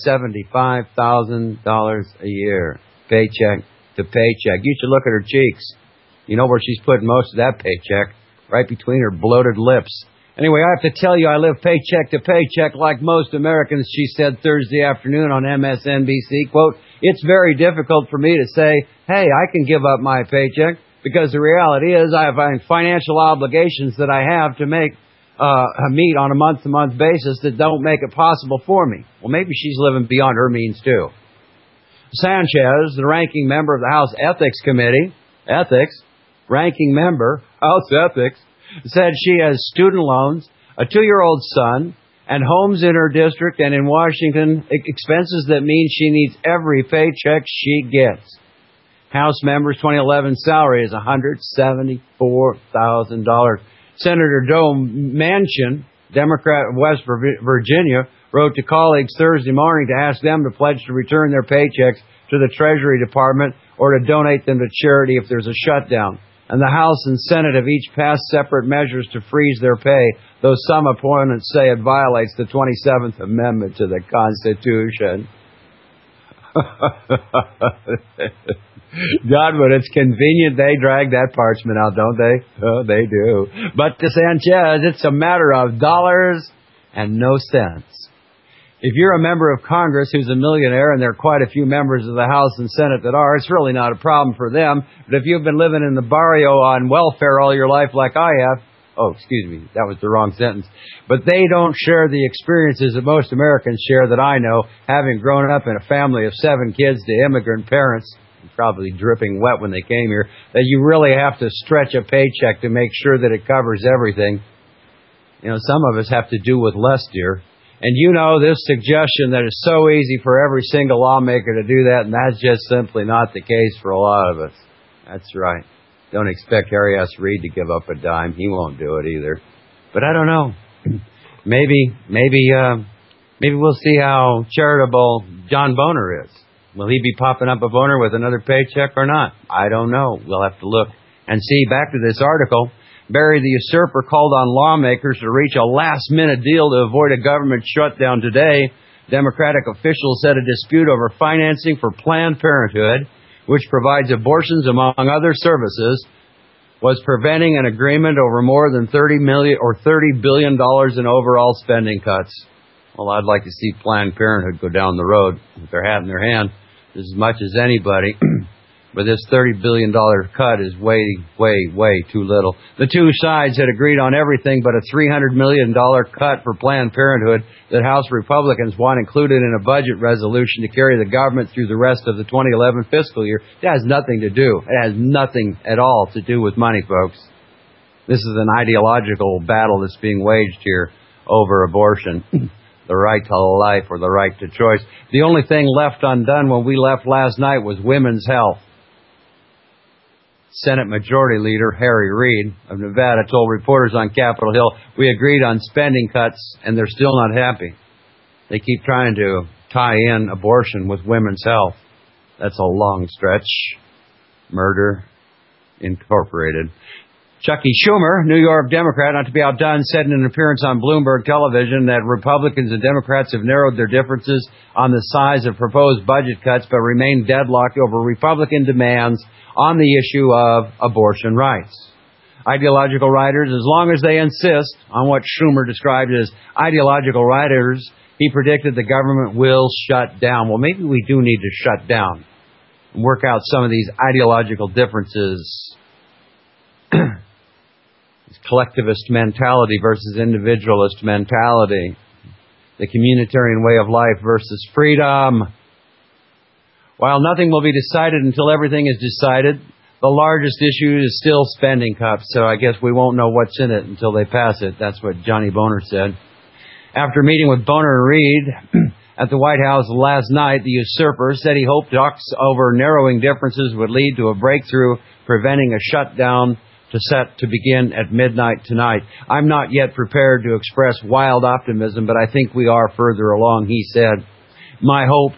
$175,000 a year. Paycheck to paycheck. You should look at her cheeks. You know where she's putting most of that paycheck? Right between her bloated lips. Anyway, I have to tell you, I live paycheck to paycheck like most Americans, she said Thursday afternoon on MSNBC. Quote, it's very difficult for me to say, hey, I can give up my paycheck, because the reality is I have financial obligations that I have to meet on a month-to-month basis that don't make it possible for me. Well, maybe she's living beyond her means, too. Sanchez, the ranking member of the House Ethics Committee, ranking member, House Ethics, said she has student loans, a 2-year-old son, and homes in her district and in Washington, expenses that mean she needs every paycheck she gets. House members' 2011 salary is $174,000. Senator Joe Manchin, Democrat of West Virginia, wrote to colleagues Thursday morning to ask them to pledge to return their paychecks to the Treasury Department or to donate them to charity if there's a shutdown. And the House and Senate have each passed separate measures to freeze their pay, though some opponents say it violates the 27th Amendment to the Constitution. God, when it's convenient, they drag that parchment out, don't they? Oh, they do. But to Sanchez, it's a matter of dollars and no cents. If you're a member of Congress who's a millionaire, and there are quite a few members of the House and Senate that are, it's really not a problem for them. But if you've been living in the barrio on welfare all your life like I have, that was the wrong sentence. But they don't share the experiences that most Americans share that I know, having grown up in a family of 7 kids to immigrant parents, probably dripping wet when they came here, that you really have to stretch a paycheck to make sure that it covers everything. You know, some of us have to do with less, dear. And you know this suggestion that it's so easy for every single lawmaker to do that, and that's just simply not the case for a lot of us. That's right. Don't expect Harry S. Reid to give up a dime. He won't do it either. But I don't know. Maybe we'll see how charitable John Boner is. Will he be popping up a boner with another paycheck or not? I don't know. We'll have to look and see. Back to this article. Barry the usurper called on lawmakers to reach a last-minute deal to avoid a government shutdown today. Democratic officials said a dispute over financing for Planned Parenthood, which provides abortions among other services, was preventing an agreement over more than $30 billion in overall spending cuts. Well, I'd like to see Planned Parenthood go down the road with their hat in their hand as much as anybody. But this $30 billion cut is way too little. The two sides had agreed on everything but a $300 million cut for Planned Parenthood that House Republicans want included in a budget resolution to carry the government through the rest of the 2011 fiscal year. It has nothing to do. It has nothing at all to do with money, folks. This is an ideological battle that's being waged here over abortion. The right to life or the right to choice. The only thing left undone when we left last night was women's health. Senate Majority Leader Harry Reid of Nevada told reporters on Capitol Hill, "We agreed on spending cuts, and they're still not happy. They keep trying to tie in abortion with women's health. That's a long stretch." Murder Incorporated. Chucky Schumer, New York Democrat, not to be outdone, said in an appearance on Bloomberg Television that Republicans and Democrats have narrowed their differences on the size of proposed budget cuts, but remain deadlocked over Republican demands on the issue of abortion rights. Ideological writers, as long as they insist on what Schumer described as ideological writers, he predicted the government will shut down. Well, maybe we do need to shut down and work out some of these ideological differences. Collectivist mentality versus individualist mentality. The communitarian way of life versus freedom. While nothing will be decided until everything is decided, the largest issue is still spending cuts, so I guess we won't know what's in it until they pass it. That's what Johnny Boner said. After meeting with Boner and Reid at the White House last night, the usurper said he hoped talks over narrowing differences would lead to a breakthrough preventing a shutdown to begin at midnight tonight. I'm not yet prepared to express wild optimism, but I think we are further along, he said. My hope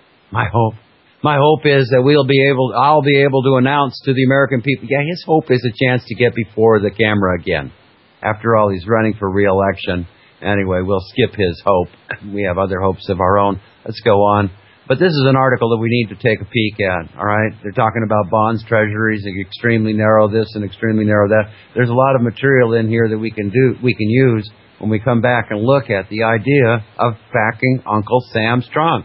is that I'll be able to announce to the American people, his hope is a chance to get before the camera again. After all, he's running for re-election. Anyway, we'll skip his hope. We have other hopes of our own. Let's go on. But this is an article that we need to take a peek at, all right? They're talking about bonds, treasuries, extremely narrow this and extremely narrow that. There's a lot of material in here that we can use when we come back and look at the idea of backing Uncle Sam's trunk.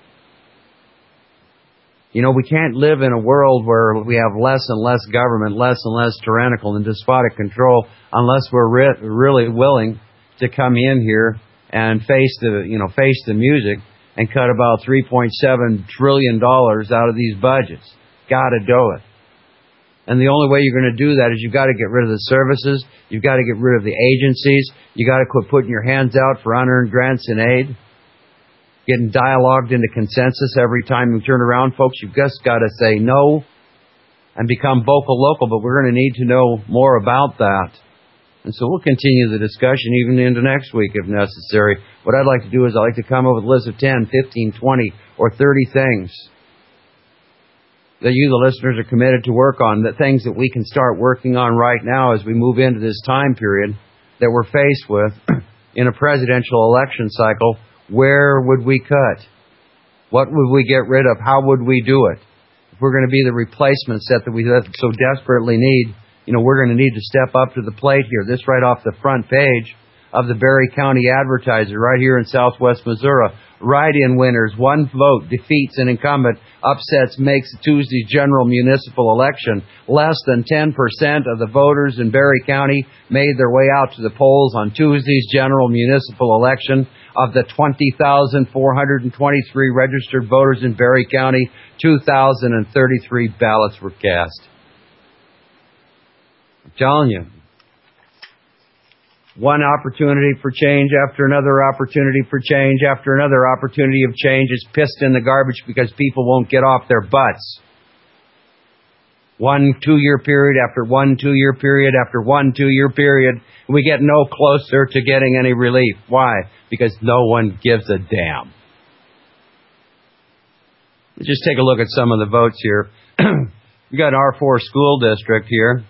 You know, we can't live in a world where we have less and less government, less and less tyrannical and despotic control unless we're really willing to come in here and face the music and cut about $3.7 trillion out of these budgets. Got to do it. And the only way you're going to do that is you've got to get rid of the services. You've got to get rid of the agencies. You've got to quit putting your hands out for unearned grants and aid. Getting dialogued into consensus every time you turn around, folks. You've just got to say no and become vocal local, but we're going to need to know more about that. And so we'll continue the discussion even into next week if necessary. What I'd like to do is I'd like to come up with a list of 10, 15, 20, or 30 things that you, the listeners, are committed to work on, the things that we can start working on right now as we move into this time period that we're faced with in a presidential election cycle. Where would we cut? What would we get rid of? How would we do it? If we're going to be the replacement set that we so desperately need, we're going to need to step up to the plate here. This right off the front page of the Barry County Advertiser right here in southwest Missouri. Write-in winners, 1 vote defeats an incumbent, upsets makes Tuesday's general municipal election. Less than 10% of the voters in Barry County made their way out to the polls on Tuesday's general municipal election. Of the 20,423 registered voters in Barry County, 2,033 ballots were cast. I'm telling you. One opportunity for change after another opportunity for change after another opportunity of change is pissed in the garbage because people won't get off their butts. 1 2-year period after 1 2-year period after 1 2-year period, and we get no closer to getting any relief. Why? Because no one gives a damn. Just take a look at some of the votes here. We got an R4 school district here.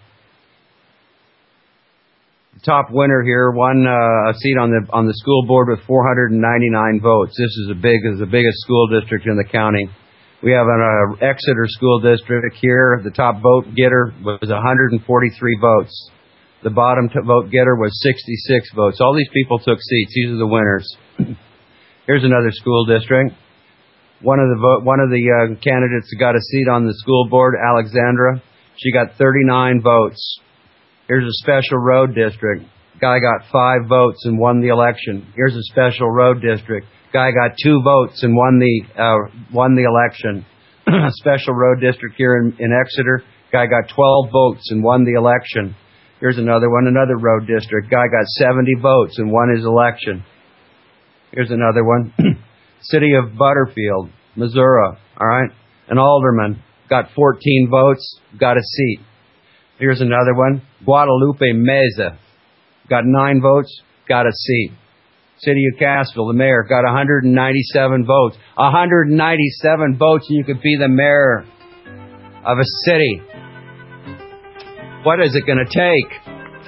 Top winner here won a seat on the school board with 499 votes. This is the biggest school district in the county. We have an Exeter school district here. The top vote getter was 143 votes. The bottom vote getter was 66 votes. All these people took seats. These are the winners. Here's another school district. One of the candidates that got a seat on the school board, Alexandra, she got 39 votes. Here's a special road district. Guy got 5 votes and won the election. Here's a special road district. Guy got 2 votes and won the election. A special road district here in Exeter. Guy got 12 votes and won the election. Here's another one, another road district. Guy got 70 votes and won his election. Here's another one. City of Butterfield, Missouri. All right, an alderman got 14 votes, got a seat. Here's another one. Guadalupe Meza got 9 votes, got a seat. City of Cassville, the mayor, got 197 votes. 197 votes and you could be the mayor of a city. What is it going to take?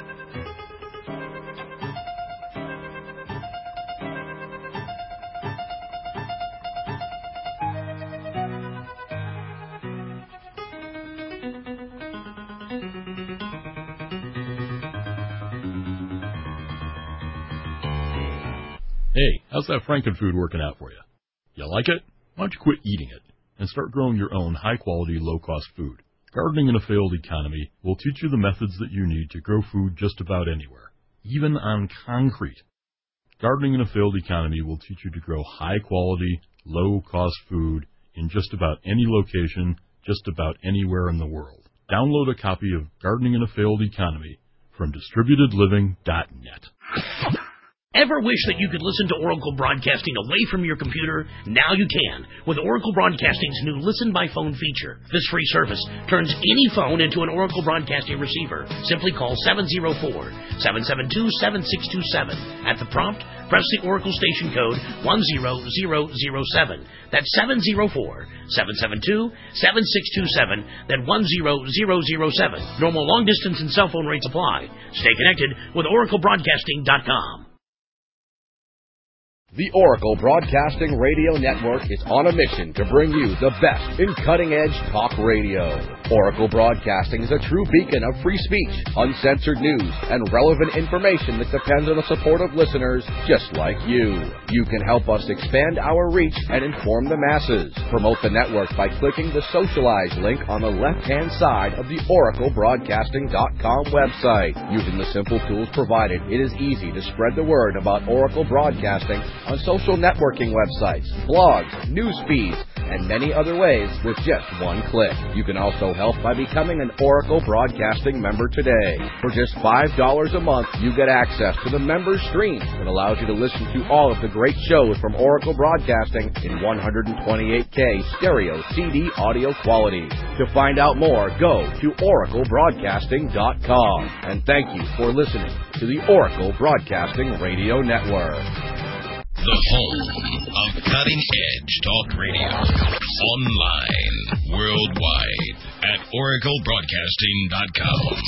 Hey, how's that Frankenfood working out for you? You like it? Why don't you quit eating it and start growing your own high-quality, low-cost food? Gardening in a failed economy will teach you the methods that you need to grow food just about anywhere, even on concrete. Gardening in a failed economy will teach you to grow high-quality, low-cost food in just about any location, just about anywhere in the world. Download a copy of Gardening in a Failed Economy from DistributedLiving.net. Ever wish that you could listen to Oracle Broadcasting away from your computer? Now you can with Oracle Broadcasting's new Listen by Phone feature. This free service turns any phone into an Oracle Broadcasting receiver. Simply call 704-772-7627. At the prompt, press the Oracle station code 10007. That's 704-772-7627. Then 10007. Normal long distance and cell phone rates apply. Stay connected with OracleBroadcasting.com. The Oracle Broadcasting Radio Network is on a mission to bring you the best in cutting-edge talk radio. Oracle Broadcasting is a true beacon of free speech, uncensored news, and relevant information that depends on the support of listeners just like you. You can help us expand our reach and inform the masses. Promote the network by clicking the Socialize link on the left-hand side of the OracleBroadcasting.com website. Using the simple tools provided, it is easy to spread the word about Oracle Broadcasting on social networking websites, blogs, news feeds, and many other ways with just one click. You can also help by becoming an Oracle Broadcasting member today. For just $5 a month, you get access to the member stream that allows you to listen to all of the great shows from Oracle Broadcasting in 128K stereo CD audio quality. To find out more, go to oraclebroadcasting.com. And thank you for listening to the Oracle Broadcasting Radio Network. The home of cutting-edge talk radio. Online, worldwide, at oraclebroadcasting.com.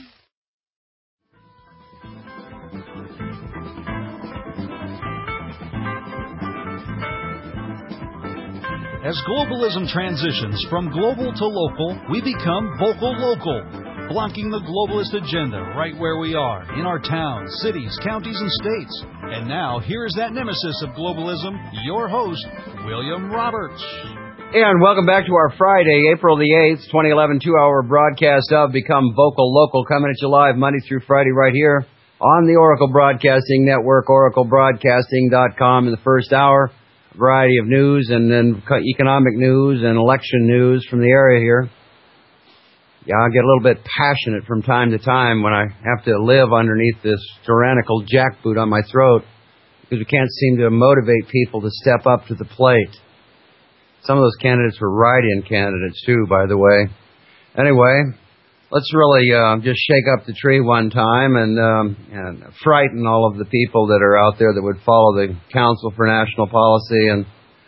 As globalism transitions from global to local, we become vocal local, blocking the globalist agenda right where we are, in our towns, cities, counties, and states. And now, here's that nemesis of globalism, your host, William Roberts. And welcome back to our Friday, April the 8th, 2011, 2-hour broadcast of Become Vocal Local, coming at you live Monday through Friday right here on the Oracle Broadcasting Network, oraclebroadcasting.com in the first hour. A variety of news and then economic news and election news from the area here. Yeah, I get a little bit passionate from time to time when I have to live underneath this tyrannical jackboot on my throat because we can't seem to motivate people to step up to the plate. Some of those candidates were write-in candidates, too, by the way. Anyway, let's really just shake up the tree one time and frighten all of the people that are out there that would follow the Council for National Policy and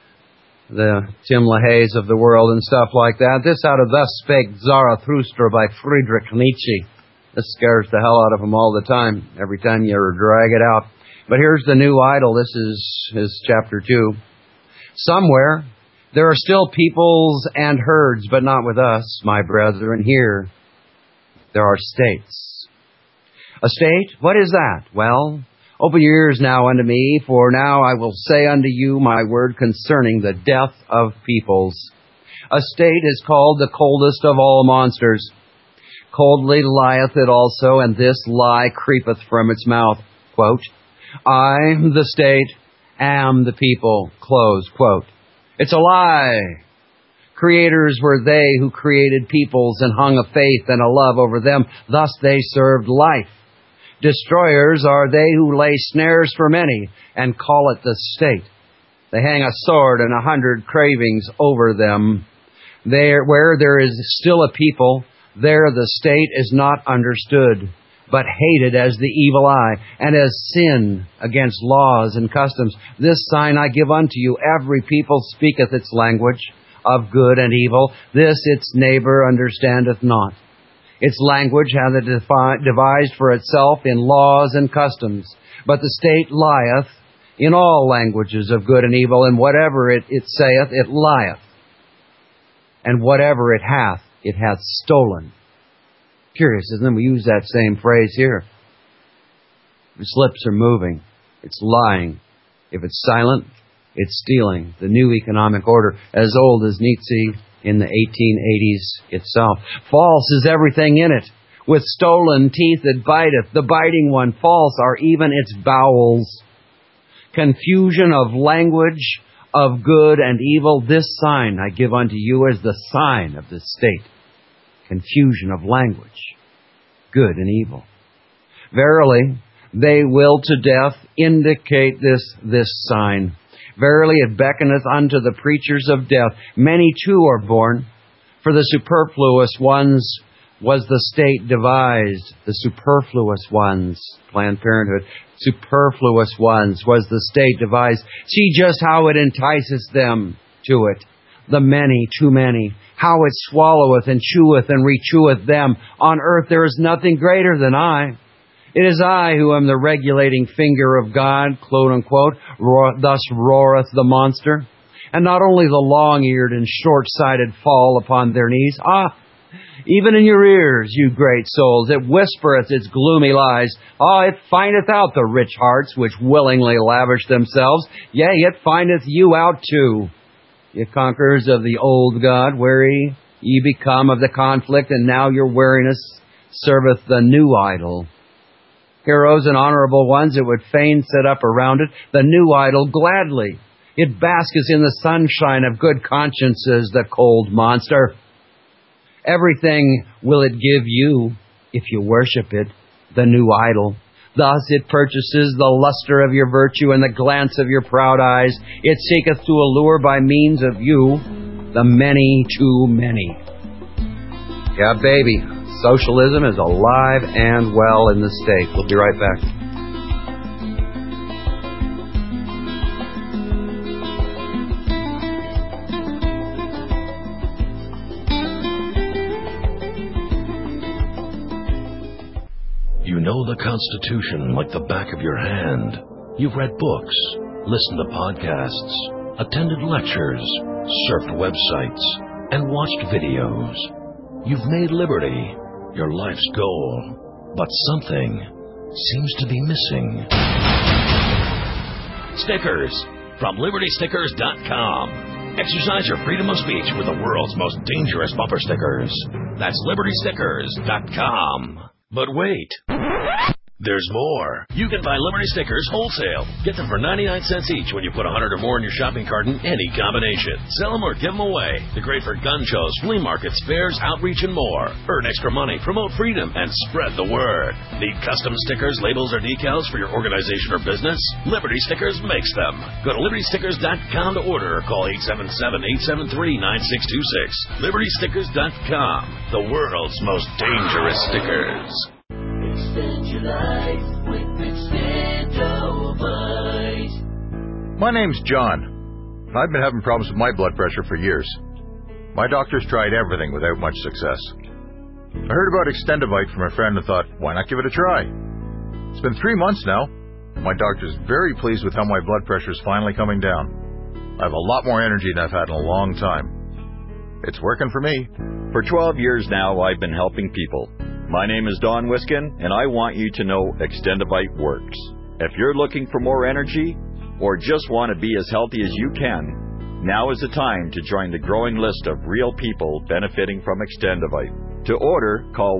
the Tim LaHaye's of the world and stuff like that. This out of Thus Spake Zarathustra by Friedrich Nietzsche. This scares the hell out of them all the time, every time you drag it out. But here's the new idol. This is his chapter 2. Somewhere there are still peoples and herds, but not with us, my brethren. Here there are states. A state? What is that? Well, open your ears now unto me, for now I will say unto you my word concerning the death of peoples. A state is called the coldest of all monsters. Coldly lieth it also, and this lie creepeth from its mouth. Quote, I, the state, am the people. Close quote. It's a lie. Creators were they who created peoples and hung a faith and a love over them. Thus they served life. Destroyers are they who lay snares for many and call it the state. They hang a sword and 100 cravings over them. Where there is still a people, there the state is not understood, but hated as the evil eye, and as sin against laws and customs. This sign I give unto you, every people speaketh its language of good and evil. This its neighbor understandeth not. Its language hath it devised for itself in laws and customs. But the state lieth in all languages of good and evil, and whatever it saith, it lieth. And whatever it hath stolen. Curious, isn't it? We use that same phrase here. If its lips are moving, it's lying. If it's silent, it's stealing. The new economic order, as old as Nietzsche in the 1880s itself. False is everything in it. With stolen teeth it biteth, the biting one. False are even its bowels. Confusion of language, of good and evil. This sign I give unto you as the sign of the state. Confusion of language, good and evil. Verily, they will to death indicate this sign. Verily it beckoneth unto the preachers of death. Many too are born. For the superfluous ones was the state devised. The superfluous ones, Planned Parenthood, superfluous ones was the state devised. See just how it entices them to it. The many, too many. How it swalloweth and cheweth and recheweth them. On earth there is nothing greater than I. It is I who am the regulating finger of God, quote unquote. Thus roareth the monster. And not only the long-eared and short-sighted fall upon their knees. Even in your ears, you great souls, it whispereth its gloomy lies. It findeth out the rich hearts which willingly lavish themselves. Yea, it findeth you out too. Ye conquerors of the old God, weary ye become of the conflict, and now your weariness serveth the new idol. Heroes and honorable ones, it would fain set up around it the new idol gladly. It basks in the sunshine of good consciences, the cold monster. Everything will it give you if you worship it, the new idol. Thus it purchases the luster of your virtue and the glance of your proud eyes. It seeketh to allure by means of you the many too many. Yeah, baby, socialism is alive and well in the state. We'll be right back. You know the Constitution like the back of your hand. You've read books, listened to podcasts, attended lectures, surfed websites, and watched videos. You've made liberty your life's goal, but something seems to be missing. Stickers from LibertyStickers.com. Exercise your freedom of speech with the world's most dangerous bumper stickers. That's LibertyStickers.com. But wait, there's more. You can buy Liberty Stickers wholesale. Get them for 99 cents each when you put 100 or more in your shopping cart in any combination. Sell them or give them away. They're great for gun shows, flea markets, fairs, outreach, and more. Earn extra money, promote freedom, and spread the word. Need custom stickers, labels, or decals for your organization or business? Liberty Stickers makes them. Go to LibertyStickers.com to order or call 877-873-9626. LibertyStickers.com, the world's most dangerous stickers. Extend your life with Extendovite. My name's John. I've been having problems with my blood pressure for years. My doctor's tried everything without much success. I heard about Extendovite from a friend and thought, why not give it a try? It's been 3 months now. My doctor's very pleased with how my blood pressure is finally coming down. I have a lot more energy than I've had in a long time. It's working for me. For 12 years now, I've been helping people. My name is Don Wiskin, and I want you to know Extendovite works. If you're looking for more energy or just want to be as healthy as you can, now is the time to join the growing list of real people benefiting from Extendovite. To order, call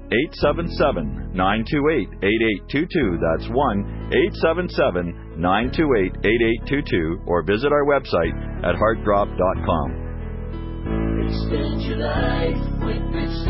1-877-928-8822. That's 1-877-928-8822, or visit our website at heartdrop.com. Extend your life with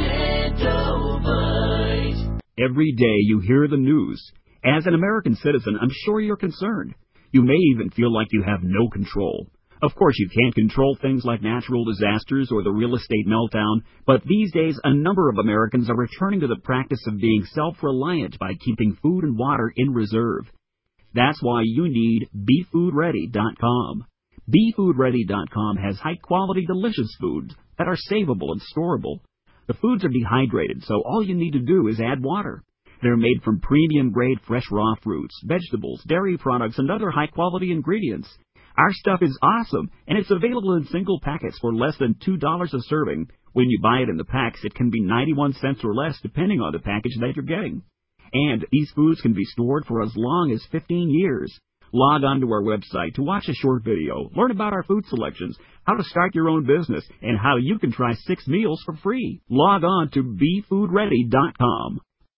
Extendovite. Every day you hear the news. As an American citizen, I'm sure you're concerned. You may even feel like you have no control. Of course, you can't control things like natural disasters or the real estate meltdown, but these days a number of Americans are returning to the practice of being self-reliant by keeping food and water in reserve. That's why you need BeFoodReady.com. BeFoodReady.com has high-quality, delicious foods that are savable and storable. The foods are dehydrated, so all you need to do is add water. They're made from premium-grade fresh raw fruits, vegetables, dairy products, and other high-quality ingredients. Our stuff is awesome, and it's available in single packets for less than $2 a serving. When you buy it in the packs, it can be 91 cents or less, depending on the package that you're getting. And these foods can be stored for as long as 15 years. Log on to our website to watch a short video, learn about our food selections, how to start your own business, and how you can try 6 meals for free. Log on to BeFoodReady.com.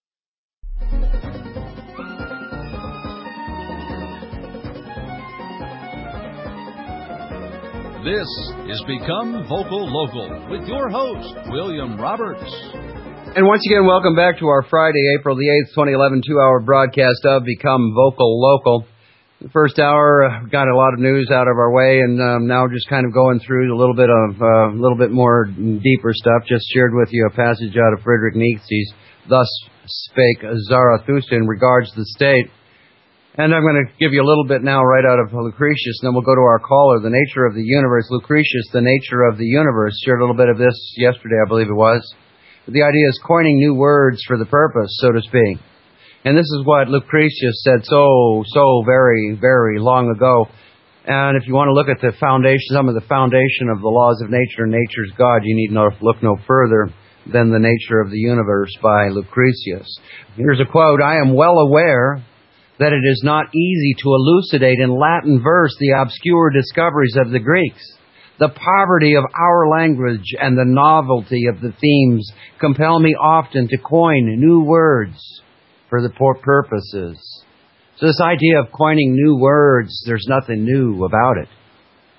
This is Become Vocal Local with your host, William Roberts. And once again, welcome back to our Friday, April the 8th, 2011, 2-hour broadcast of Become Vocal Local. The first hour got a lot of news out of our way, and now just kind of going through a little bit more deeper stuff. Just shared with you a passage out of Friedrich Nietzsche's "Thus Spake Zarathustra" in regards to the state. And I'm going to give you a little bit now right out of Lucretius, and then we'll go to our caller, The Nature of the Universe. Lucretius, The Nature of the Universe, shared a little bit of this yesterday, I believe it was. But the idea is coining new words for the purpose, so to speak. And this is what Lucretius said so very, very long ago. And if you want to look at the foundation, some of the foundation of the laws of nature and nature's God, you need look no further than The Nature of the Universe by Lucretius. Here's a quote: "I am well aware that it is not easy to elucidate in Latin verse the obscure discoveries of the Greeks. The poverty of our language and the novelty of the themes compel me often to coin new words for the poor purposes." So this idea of coining new words, there's nothing new about it.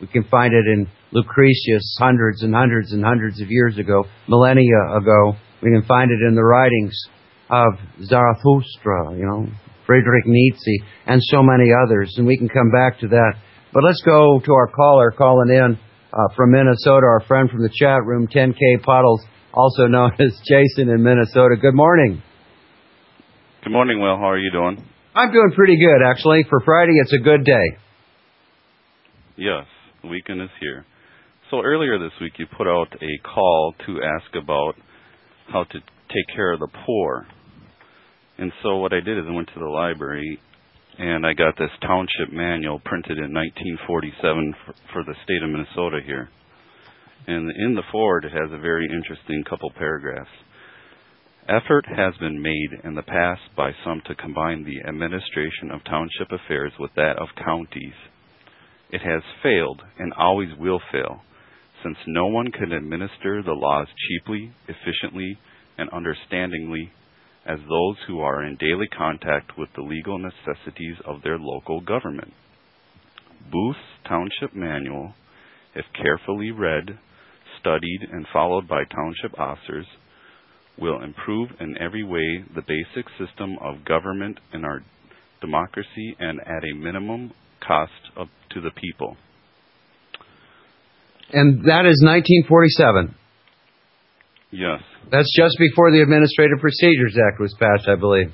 We can find it in Lucretius hundreds and hundreds and hundreds of years ago, millennia ago. We can find it in the writings of Zarathustra, Friedrich Nietzsche, and so many others. And we can come back to that. But let's go to our caller calling in from Minnesota, our friend from the chat room, 10K Puddles, also known as Jason in Minnesota. Good morning. Good morning, Will. How are you doing? I'm doing pretty good, actually. For Friday, it's a good day. Yes, the weekend is here. So earlier this week, you put out a call to ask about how to take care of the poor. And so what I did is I went to the library and I got this township manual printed in 1947 for the state of Minnesota here. And in the foreword, it has a very interesting couple paragraphs. Effort has been made in the past by some to combine the administration of township affairs with that of counties. It has failed and always will fail, since no one can administer the laws cheaply, efficiently, and understandingly as those who are in daily contact with the legal necessities of their local government. Booth's Township Manual, if carefully read, studied, and followed by township officers, will improve in every way the basic system of government in our democracy and at a minimum cost to the people. And that is 1947. Yes. That's just before the Administrative Procedures Act was passed, I believe.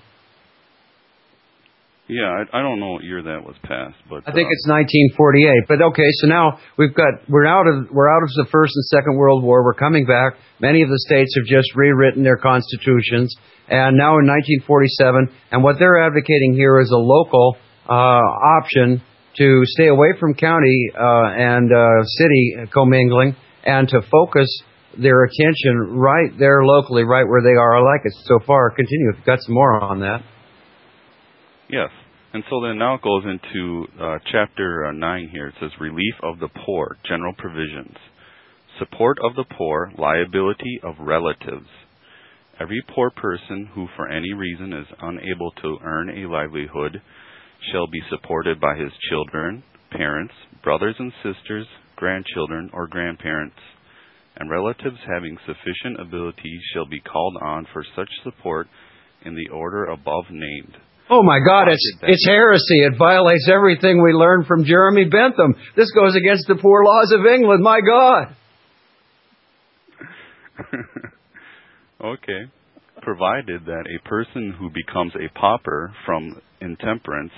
Yeah, I don't know what year that was passed, but I think it's 1948. But okay, so now we're out of the First and Second World War. We're coming back. Many of the states have just rewritten their constitutions, and now in 1947, and what they're advocating here is a local option to stay away from county and city commingling, and to focus their attention right there locally, right where they are. I like it so far. Continue if you've got some more on that. Yes. And so then now it goes into Chapter 9 here. It says, Relief of the Poor, General Provisions. Support of the poor, liability of relatives. Every poor person who for any reason is unable to earn a livelihood shall be supported by his children, parents, brothers and sisters, grandchildren, or grandparents. And relatives having sufficient ability shall be called on for such support in the order above named. Oh my God, it's heresy. It violates everything we learned from Jeremy Bentham. This goes against the poor laws of England. My God. Okay. Provided that a person who becomes a pauper from intemperance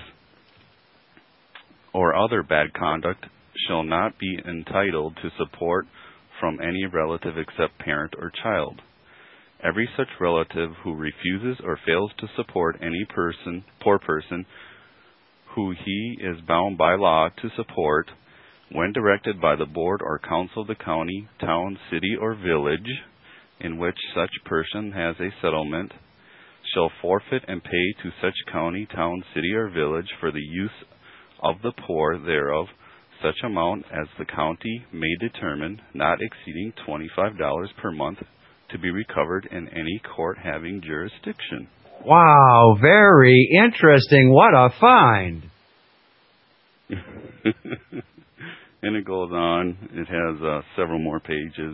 or other bad conduct shall not be entitled to support from any relative except parent or child. Every such relative who refuses or fails to support any poor person who he is bound by law to support, when directed by the board or council of the county, town, city, or village in which such person has a settlement, shall forfeit and pay to such county, town, city, or village for the use of the poor thereof such amount as the county may determine, not exceeding $25 per month, to be recovered in any court having jurisdiction. Wow, very interesting. What a find. And it goes on. It has several more pages.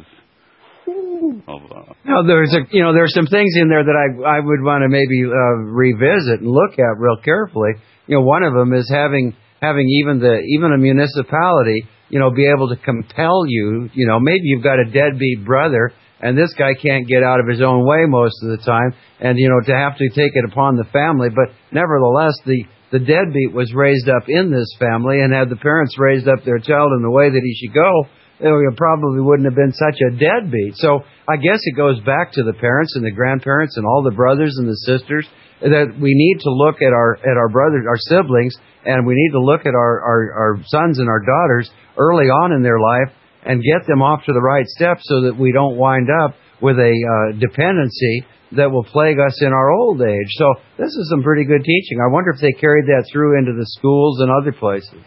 Now, there's some things in there that I would want to maybe revisit and look at real carefully. One of them is having even a municipality, be able to compel you. Maybe you've got a deadbeat brother, and this guy can't get out of his own way most of the time, and to have to take it upon the family. But nevertheless, the deadbeat was raised up in this family, and had the parents raised up their child in the way that he should go, it probably wouldn't have been such a deadbeat. So I guess it goes back to the parents and the grandparents and all the brothers and the sisters, that we need to look at our brothers, our siblings, and we need to look at our sons and our daughters early on in their life and get them off to the right steps so that we don't wind up with a dependency that will plague us in our old age. So this is some pretty good teaching. I wonder if they carried that through into the schools and other places.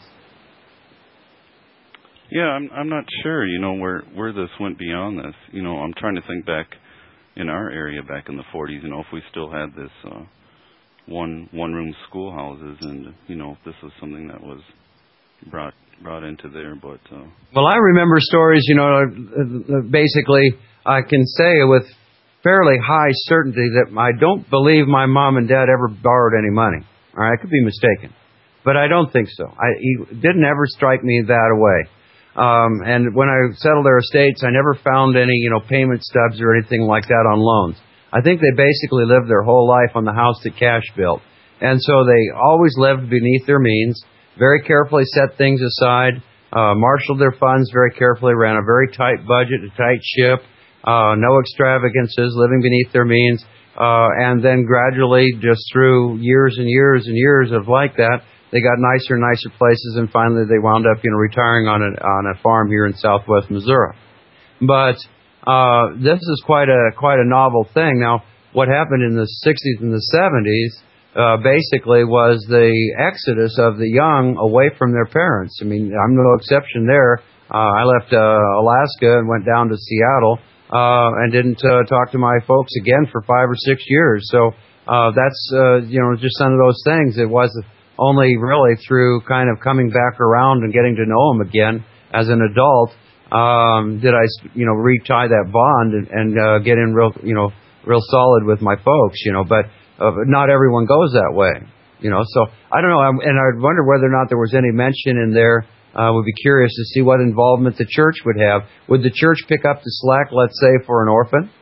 Yeah, I'm not sure, where this went beyond this. I'm trying to think back in our area back in the 40s, if we still had this one-room schoolhouses, and, if this was something that was brought brought into there. But well, I remember stories. Basically, I can say with fairly high certainty that I don't believe my mom and dad ever borrowed any money. All right, I could be mistaken, but I don't think so. He didn't ever strike me that way. And when I settled their estates, I never found any, payment stubs or anything like that on loans. I think they basically lived their whole life on the house that cash built. And so they always lived beneath their means, very carefully set things aside, marshaled their funds very carefully, ran a very tight budget, a tight ship, no extravagances, living beneath their means. And then gradually, just through years and years and years of like that, they got nicer and nicer places, and finally they wound up, retiring on a farm here in southwest Missouri. But this is quite a novel thing. Now, what happened in the 60s and the 70s basically was the exodus of the young away from their parents. I mean, I'm no exception there. I left Alaska and went down to Seattle and didn't talk to my folks again for 5 or 6 years. So that's just one of those things. It was only really through kind of coming back around and getting to know them again as an adult did I retie that bond and get in real solid with my folks. But not everyone goes that way. So I don't know, and I wonder whether or not there was any mention in there. Would be curious to see what involvement the church would have. Would the church pick up the slack, let's say, for an orphan?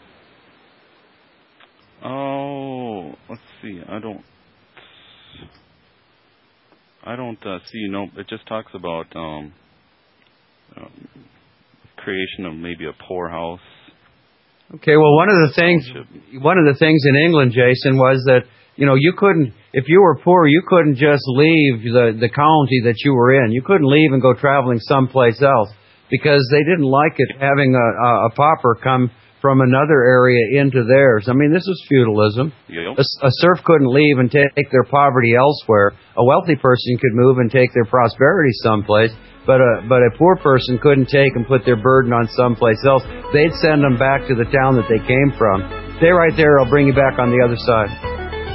Oh, let's see. I don't see. It just talks about creation of maybe a poorhouse. Okay, well, one of the things in England, Jason, was that you couldn't, if you were poor, you couldn't just leave the county that you were in. You couldn't leave and go traveling someplace else because they didn't like it having a pauper come from another area into theirs. I mean, this is feudalism. Yep. A serf couldn't leave and take their poverty elsewhere. A wealthy person could move and take their prosperity someplace, but a poor person couldn't take and put their burden on someplace else. They'd send them back to the town that they came from. Stay right there. I'll bring you back on the other side.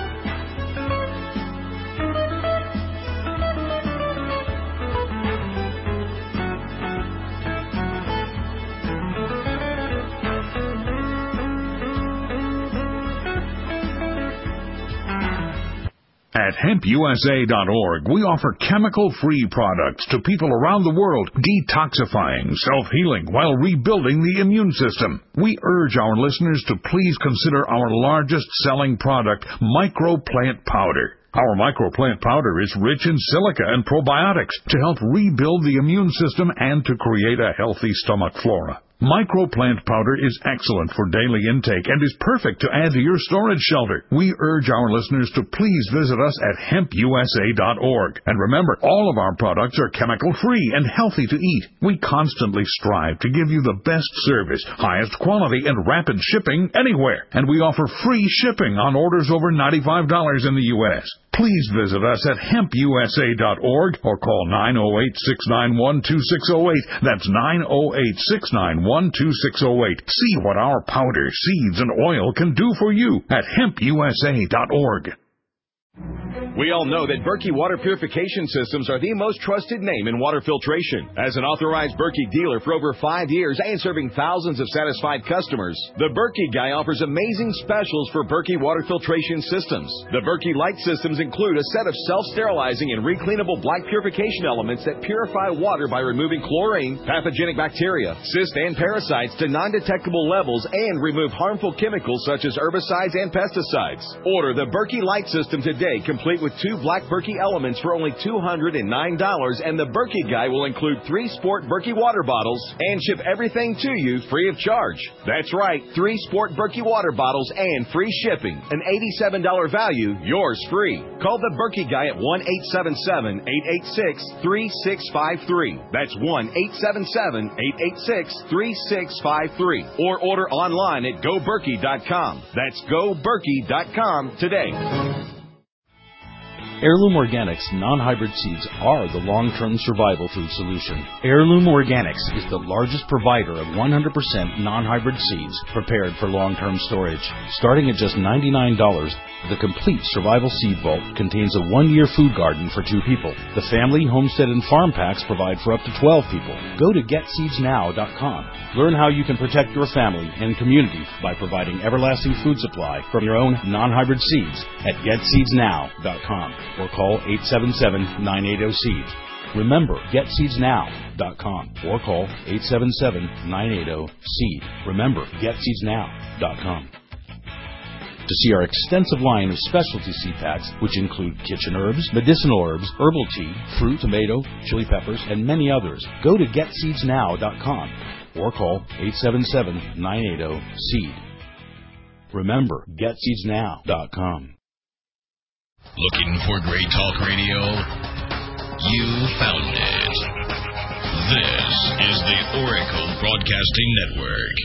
At hempusa.org, we offer chemical-free products to people around the world, detoxifying, self-healing, while rebuilding the immune system. We urge our listeners to please consider our largest-selling product, Microplant Powder. Our Microplant Powder is rich in silica and probiotics to help rebuild the immune system and to create a healthy stomach flora. Microplant Powder is excellent for daily intake and is perfect to add to your storage shelter. We urge our listeners to please visit us at hempusa.org. And remember, all of our products are chemical-free and healthy to eat. We constantly strive to give you the best service, highest quality, and rapid shipping anywhere. And we offer free shipping on orders over $95 in the U.S. Please visit us at hempusa.org or call 908-691-2608. That's 908-691-2608. See what our powder, seeds, and oil can do for you at hempusa.org. We all know that Berkey Water Purification Systems are the most trusted name in water filtration. As an authorized Berkey dealer for over 5 years and serving thousands of satisfied customers, the Berkey Guy offers amazing specials for Berkey Water Filtration Systems. The Berkey Light Systems include a set of self-sterilizing and recleanable black purification elements that purify water by removing chlorine, pathogenic bacteria, cysts, and parasites to non-detectable levels and remove harmful chemicals such as herbicides and pesticides. Order the Berkey Light System today, complete with 2 black Berkey elements for only $209, and the Berkey Guy will include 3 Sport Berkey water bottles and ship everything to you free of charge. That's right, 3 Sport Berkey water bottles and free shipping. An $87 value, yours free. Call the Berkey Guy at 1-877-886-3653. That's 1-877-886-3653. Or order online at GoBerkey.com. That's GoBerkey.com today. Heirloom Organics non-hybrid seeds are the long-term survival food solution. Heirloom Organics is the largest provider of 100% non-hybrid seeds prepared for long-term storage. Starting at just $99, the complete survival seed vault contains a 1-year food garden for 2 people. The family, homestead, and farm packs provide for up to 12 people. Go to GetSeedsNow.com. Learn how you can protect your family and community by providing everlasting food supply from your own non-hybrid seeds at GetSeedsNow.com or call 877-980-SEED. Remember, GetSeedsNow.com or call 877-980-SEED. Remember, GetSeedsNow.com. To see our extensive line of specialty seed packs, which include kitchen herbs, medicinal herbs, herbal tea, fruit, tomato, chili peppers, and many others, go to GetSeedsNow.com or call 877-980-SEED. Remember, GetSeedsNow.com. Looking for great talk radio? You found it. This is the Oracle Broadcasting Network.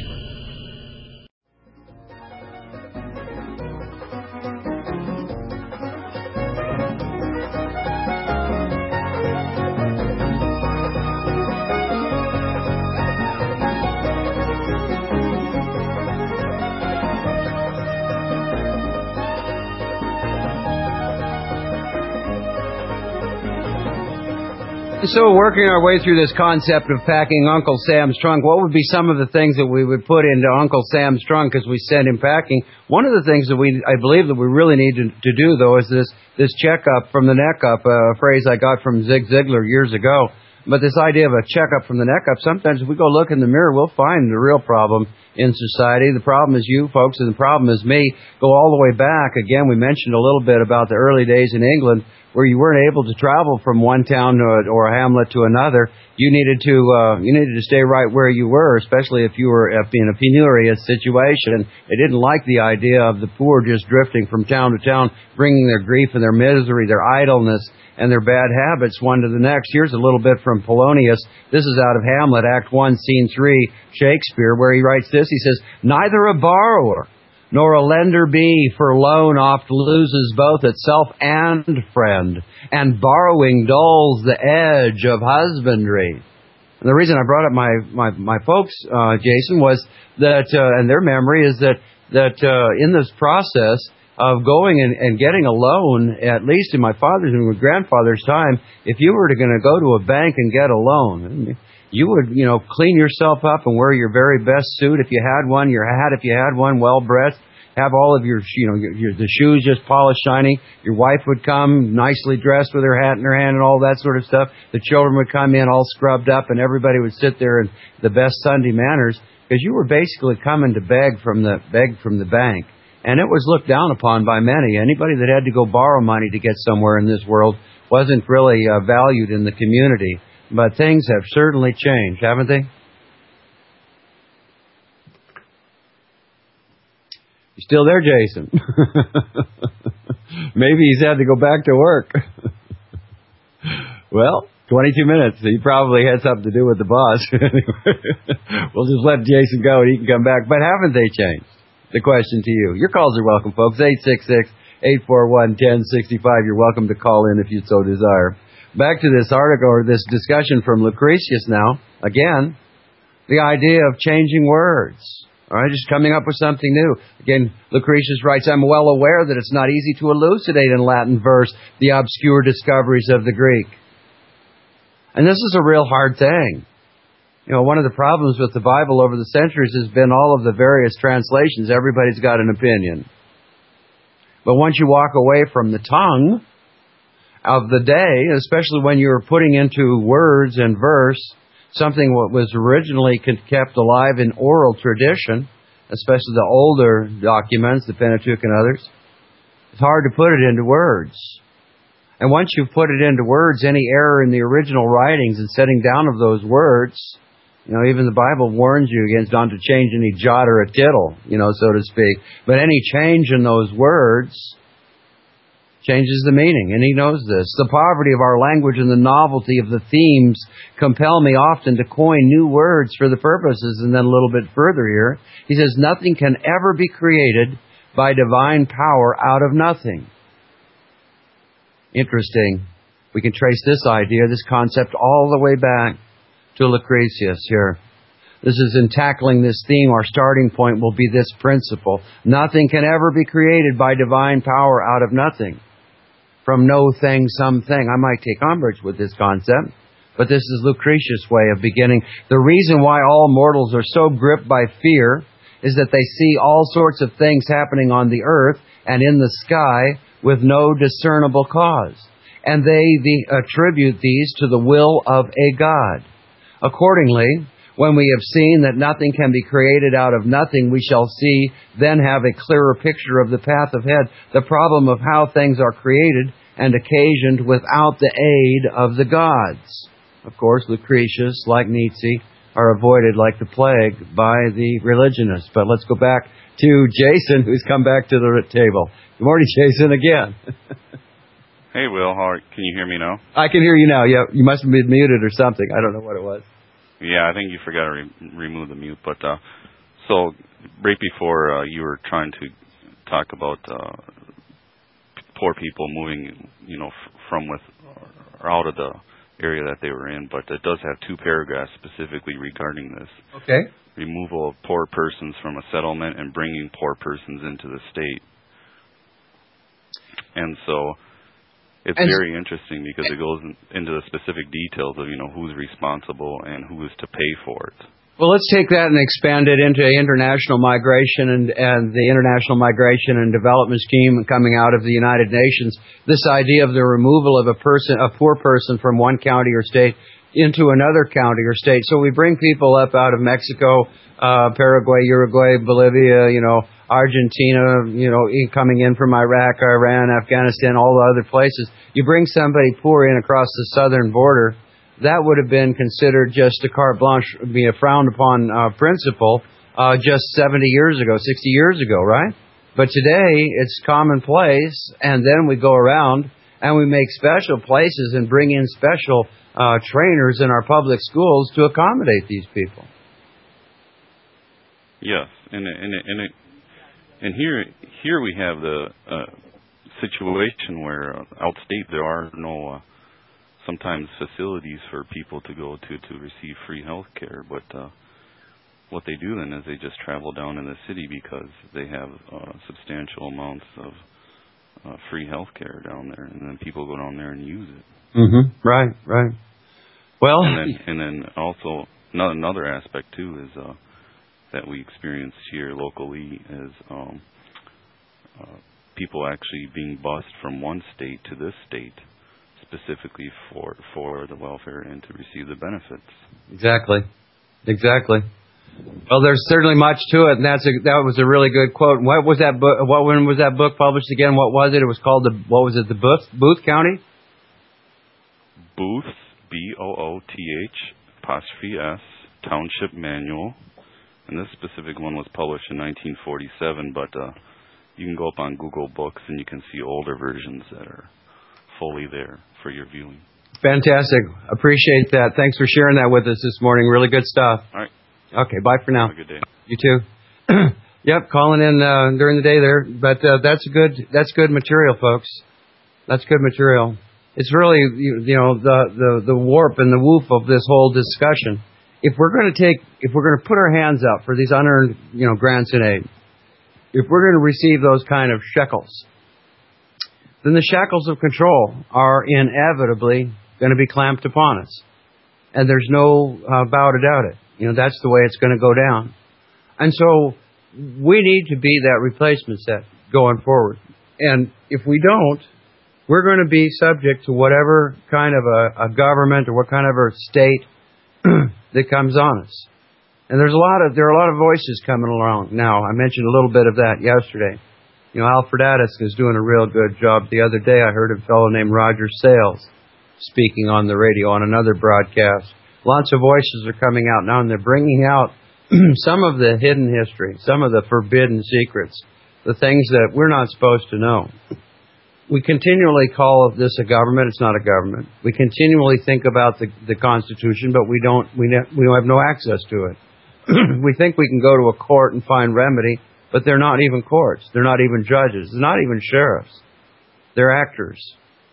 So working our way through this concept of packing Uncle Sam's trunk, what would be some of the things that we would put into Uncle Sam's trunk as we send him packing? One of the things that I believe that we really need to do, though, is this checkup from the neck up, a phrase I got from Zig Ziglar years ago. But this idea of a checkup from the neck up, sometimes if we go look in the mirror, we'll find the real problem in society. The problem is you folks, and the problem is me. Go all the way back. Again, we mentioned a little bit about the early days in England, where you weren't able to travel from one town or a hamlet to another. You needed to stay right where you were, especially if you were in a penurious situation. They didn't like the idea of the poor just drifting from town to town, bringing their grief and their misery, their idleness, and their bad habits one to the next. Here's a little bit from Polonius. This is out of Hamlet, Act 1, Scene 3, Shakespeare, where he writes this. He says, "Neither a borrower nor a lender be, for loan oft loses both itself and friend, and borrowing dulls the edge of husbandry." And the reason I brought up my folks, Jason, was that, and their memory is that in this process of going and getting a loan, at least in my father's and my grandfather's time, if you were going to go to a bank and get a loan, you would, clean yourself up and wear your very best suit if you had one, your hat if you had one, well dressed, have all of your, the shoes just polished, shiny. Your wife would come nicely dressed with her hat in her hand and all that sort of stuff. The children would come in all scrubbed up, and everybody would sit there in the best Sunday manners, because you were basically coming to beg from the bank. And it was looked down upon by many. Anybody that had to go borrow money to get somewhere in this world wasn't really valued in the community. But things have certainly changed, haven't they? You still there, Jason? Maybe he's had to go back to work. Well, 22 minutes. He probably had something to do with the boss. We'll just let Jason go and he can come back. But haven't they changed? The question to you. Your calls are welcome, folks. 866-841-1065. You're welcome to call in if you so desire. Back to this article, or this discussion from Lucretius now. Again, the idea of changing words. All right, just coming up with something new. Again, Lucretius writes, "I'm well aware that it's not easy to elucidate in Latin verse the obscure discoveries of the Greek." And this is a real hard thing. One of the problems with the Bible over the centuries has been all of the various translations. Everybody's got an opinion. But once you walk away from the tongue of the day, especially when you're putting into words and verse something what was originally kept alive in oral tradition, especially the older documents, the Pentateuch and others, it's hard to put it into words. And once you've put it into words, any error in the original writings and setting down of those words, even the Bible warns you against not to change any jot or a tittle, so to speak. But any change in those words changes the meaning, and he knows this. The poverty of our language and the novelty of the themes compel me often to coin new words for the purposes. And then a little bit further here, he says, "Nothing can ever be created by divine power out of nothing." Interesting. We can trace this idea, this concept, all the way back to Lucretius here. This is in tackling this theme. Our starting point will be this principle. Nothing can ever be created by divine power out of nothing. From no thing, something. I might take umbrage with this concept, but this is Lucretius' way of beginning. The reason why all mortals are so gripped by fear is that they see all sorts of things happening on the earth and in the sky with no discernible cause. And they attribute these to the will of a God. Accordingly, when we have seen that nothing can be created out of nothing, we shall see, then have a clearer picture of the path ahead, the problem of how things are created and occasioned without the aid of the gods. Of course, Lucretius, like Nietzsche, are avoided like the plague by the religionists. But let's go back to Jason, who's come back to the table. Good morning, Jason, again. Hey, Will, can you hear me now? I can hear you now. Yeah, you must have been muted or something. I don't know what it was. Yeah, I think you forgot to remove the mute. But so right before you were trying to talk about poor people moving, from or out of the area that they were in, but it does have two paragraphs specifically regarding this. Okay. Removal of poor persons from a settlement and bringing poor persons into the state. And so it's very interesting because it goes into the specific details of, who's responsible and who is to pay for it. Well, let's take that and expand it into international migration and the International Migration and Development Scheme coming out of the United Nations. This idea of the removal of a poor person from one county or state into another county or state. So we bring people up out of Mexico, Paraguay, Uruguay, Bolivia, Argentina, coming in from Iraq, Iran, Afghanistan, all the other places. You bring somebody poor in across the southern border, that would have been considered just a carte blanche, be a frowned upon principle just 70 years ago, 60 years ago, right? But today, it's commonplace, and then we go around and we make special places and bring in special trainers in our public schools to accommodate these people. Yes, and here we have the situation where outstate there are no sometimes facilities for people to go to receive free health care, but what they do then is they just travel down in the city because they have substantial amounts of free health care down there, and then people go down there and use it. Mm-hmm. Right. Well, and then also another aspect too is that we experience here locally is people actually being bused from one state to this state, specifically for the welfare and to receive the benefits. Exactly. Well, there's certainly much to it, and that was a really good quote. What was that book? When was that book published again? What was it? It was called the Booth County? Booth, BOOTH', Township Manual. And this specific one was published in 1947, but you can go up on Google Books and you can see older versions that are fully there for your viewing. Fantastic. Appreciate that. Thanks for sharing that with us this morning. Really good stuff. All right. Okay, bye for now. Have a good day. You too. Yep, calling in during the day there. But that's good material, folks. That's good material. It's really, the warp and the woof of this whole discussion. If we're going to put our hands out for these unearned, grants and aid, if we're going to receive those kind of shekels, then the shackles of control are inevitably going to be clamped upon us. And there's no bow to doubt it. That's the way it's going to go down. And so we need to be that replacement set going forward. And if we don't, we're going to be subject to whatever kind of a government or what kind of a state that comes on us. And there are a lot of voices coming along now. I mentioned a little bit of that yesterday. Alfred Addison is doing a real good job. The other day I heard a fellow named Roger Sales speaking on the radio on another broadcast. Lots of voices are coming out now, and they're bringing out some of the hidden history, some of the forbidden secrets, the things that we're not supposed to know. We continually call this a government. It's not a government. We continually think about the Constitution, but we don't have no access to it. We think we can go to a court and find remedy, but they're not even courts. They're not even judges. They're not even sheriffs. They're actors.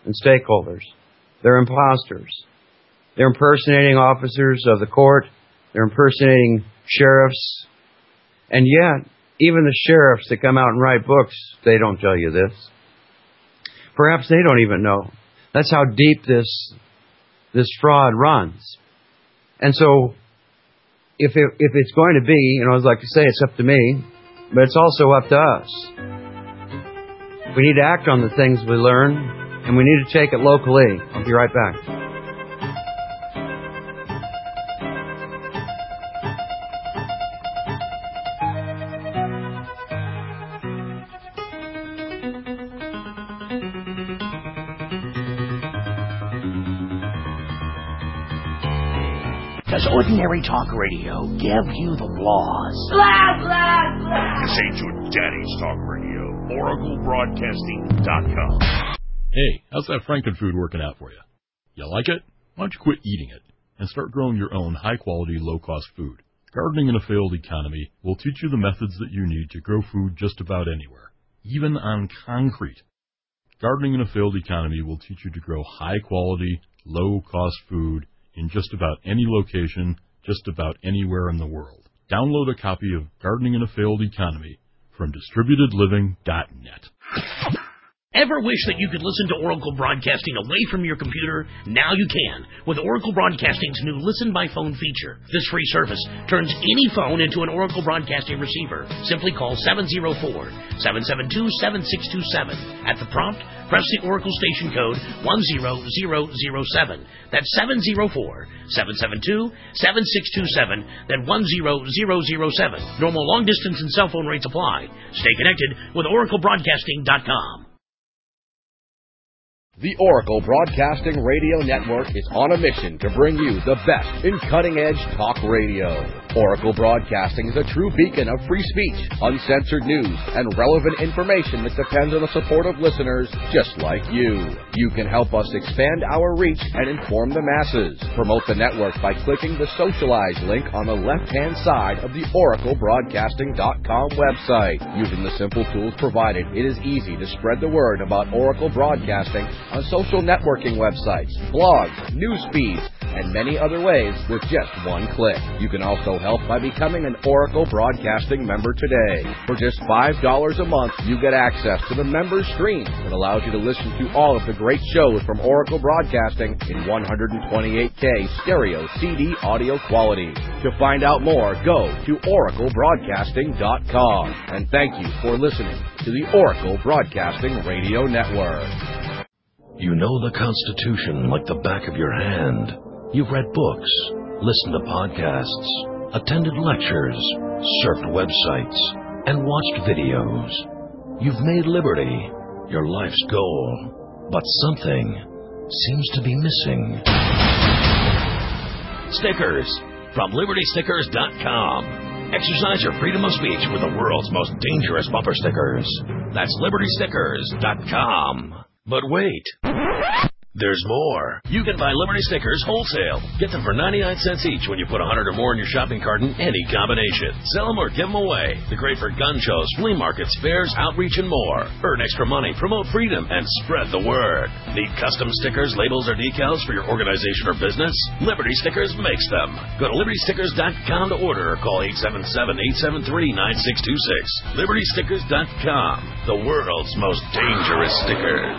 and stakeholders. They're imposters. They're impersonating officers of the court. They're impersonating sheriffs. And yet, even the sheriffs that come out and write books, they don't tell you this. Perhaps they don't even know. That's how deep this fraud runs. And so, if it's going to be, as I like to say, it's up to me, but it's also up to us. We need to act on the things we learn, and we need to take it locally. I'll be right back. Does ordinary talk radio give you the blahs? Blah, blah, blah. This ain't your daddy's talk radio. OracleBroadcasting.com. Hey, how's that Frankenfood working out for you? You like it? Why don't you quit eating it and start growing your own high-quality, low-cost food? Gardening in a failed economy will teach you the methods that you need to grow food just about anywhere, even on concrete. Gardening in a failed economy will teach you to grow high-quality, low-cost food in just about any location, just about anywhere in the world. Download a copy of Gardening in a Failed Economy from DistributedLiving.net. Ever wish that you could listen to Oracle Broadcasting away from your computer? Now you can with Oracle Broadcasting's new Listen by Phone feature. This free service turns any phone into an Oracle Broadcasting receiver. Simply call 704-772-7627. At the prompt, press the Oracle station code 10007. That's 704-772-7627, then 10007. Normal long distance and cell phone rates apply. Stay connected with OracleBroadcasting.com. The Oracle Broadcasting Radio Network is on a mission to bring you the best in cutting-edge talk radio. Oracle Broadcasting is a true beacon of free speech, uncensored news, and relevant information that depends on the support of listeners just like you. You can help us expand our reach and inform the masses. Promote the network by clicking the Socialize link on the left-hand side of the OracleBroadcasting.com website. Using the simple tools provided, it is easy to spread the word about Oracle Broadcasting on social networking websites, blogs, news feeds, and many other ways with just one click. You can also help by becoming an Oracle Broadcasting member today. For just $5 a month, you get access to the members stream that allows you to listen to all of the great shows from Oracle Broadcasting in 128K stereo CD audio quality. To find out more, go to oraclebroadcasting.com. And thank you for listening to the Oracle Broadcasting Radio Network. You know the Constitution like the back of your hand. You've read books, listened to podcasts, attended lectures, surfed websites, and watched videos. You've made liberty your life's goal, but something seems to be missing. Stickers from LibertyStickers.com. Exercise your freedom of speech with the world's most dangerous bumper stickers. That's LibertyStickers.com. But wait, there's more. You can buy Liberty Stickers wholesale. Get them for 99 cents each when you put 100 or more in your shopping cart in any combination. Sell them or give them away. They're great for gun shows, flea markets, fairs, outreach, and more. Earn extra money, promote freedom, and spread the word. Need custom stickers, labels, or decals for your organization or business? Liberty Stickers makes them. Go to LibertyStickers.com to order or call 877-873-9626. LibertyStickers.com, the world's most dangerous stickers.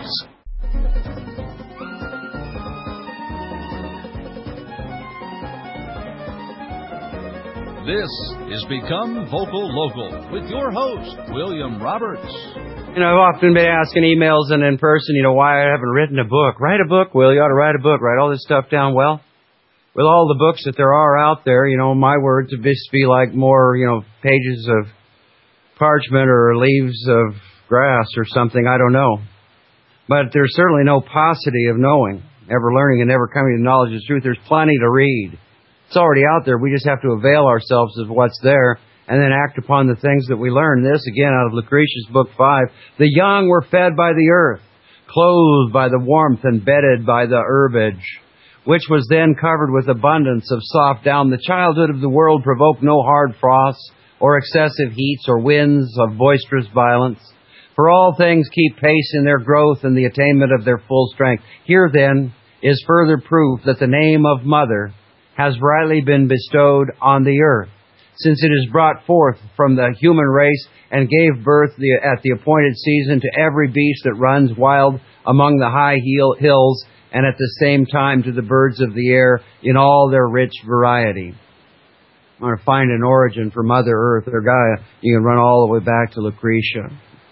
This is Become Vocal Local with your host, William Roberts. I've often been asking emails and in person, why I haven't written a book. Write a book, Will. You ought to write a book. Write all this stuff down. Well, with all the books that there are out there, my words would just be like more, pages of parchment or leaves of grass or something. I don't know. But there's certainly no paucity of knowing, ever learning and never coming to knowledge of truth. There's plenty to read. It's already out there. We just have to avail ourselves of what's there and then act upon the things that we learn. This, again, out of Lucretius, Book 5. The young were fed by the earth, clothed by the warmth, and bedded by the herbage, which was then covered with abundance of soft down. The childhood of the world provoked no hard frosts or excessive heats or winds of boisterous violence. For all things keep pace in their growth and the attainment of their full strength. Here then is further proof that the name of mother has rightly been bestowed on the earth, since it is brought forth from the human race and gave birth at the appointed season to every beast that runs wild among the high hills, and at the same time to the birds of the air in all their rich variety. I want to find an origin for Mother Earth or Gaia. You can run all the way back to Lucretia.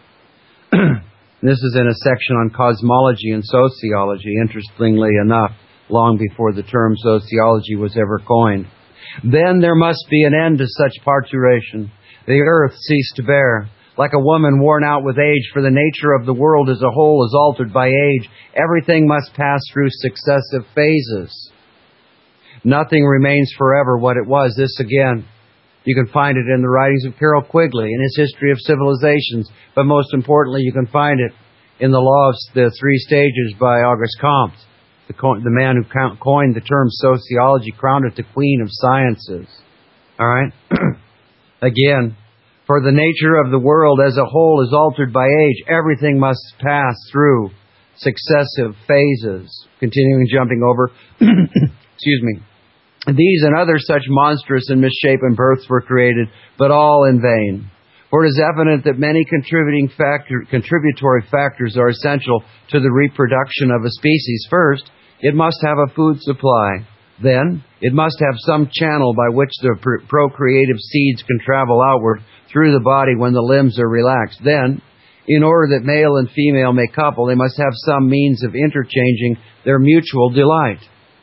This is in a section on cosmology and sociology, interestingly enough, long before the term sociology was ever coined. Then there must be an end to such parturition. The earth ceased to bear. Like a woman worn out with age, for the nature of the world as a whole is altered by age. Everything must pass through successive phases. Nothing remains forever what it was. This again, you can find it in the writings of Carroll Quigley, in his History of Civilizations. But most importantly, you can find it in the Law of the Three Stages by Auguste Comte, the man who coined the term sociology, crowned it the queen of sciences. All right? Again, for the nature of the world as a whole is altered by age. Everything must pass through successive phases. Continuing, jumping over. Excuse me. These and other such monstrous and misshapen births were created, but all in vain. For it is evident that many contributory factors are essential to the reproduction of a species. First, it must have a food supply. Then, it must have some channel by which the procreative seeds can travel outward through the body when the limbs are relaxed. Then, in order that male and female may couple, they must have some means of interchanging their mutual delight.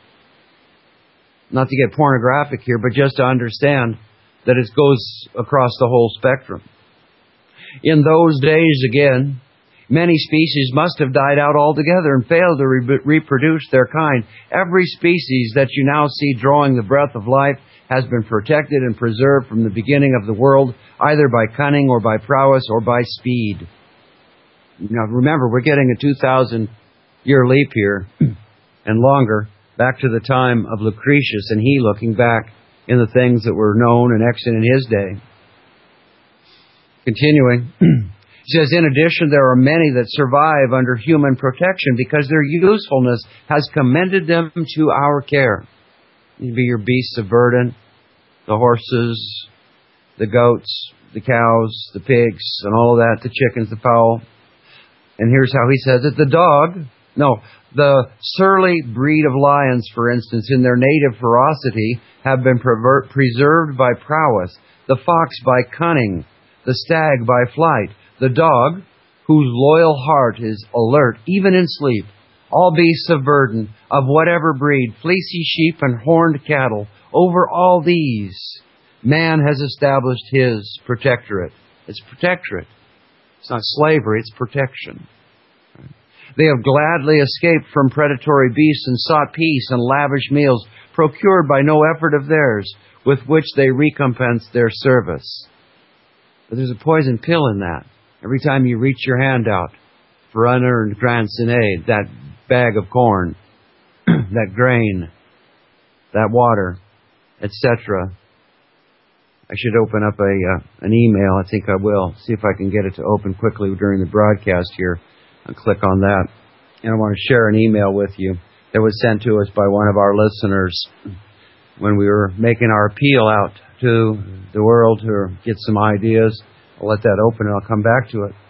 Not to get pornographic here, but just to understand that it goes across the whole spectrum. In those days, again, many species must have died out altogether and failed to reproduce their kind. Every species that you now see drawing the breath of life has been protected and preserved from the beginning of the world, either by cunning or by prowess or by speed. Now remember, we're getting a 2,000-year leap here, and longer, back to the time of Lucretius, and he looking back in the things that were known and extant in his day. Continuing, he says, in addition, there are many that survive under human protection because their usefulness has commended them to our care. These be your beasts of burden, the horses, the goats, the cows, the pigs, and all of that, the chickens, the fowl. And here's how he says it. The surly breed of lions, for instance, in their native ferocity, have been preserved by prowess, the fox by cunning, the stag by flight, the dog, whose loyal heart is alert even in sleep, all beasts of burden, of whatever breed, fleecy sheep and horned cattle, over all these, man has established his protectorate. It's protectorate. It's not slavery, it's protection. They have gladly escaped from predatory beasts and sought peace and lavish meals, procured by no effort of theirs, with which they recompense their service. But there's a poison pill in that. Every time you reach your hand out for unearned grants and aid, that bag of corn, that grain, that water, etc. I should open up an email. I think I will. See if I can get it to open quickly during the broadcast here. I'll click on that. And I want to share an email with you that was sent to us by one of our listeners when we were making our appeal out to the world to get some ideas. I'll let that open and I'll come back to it.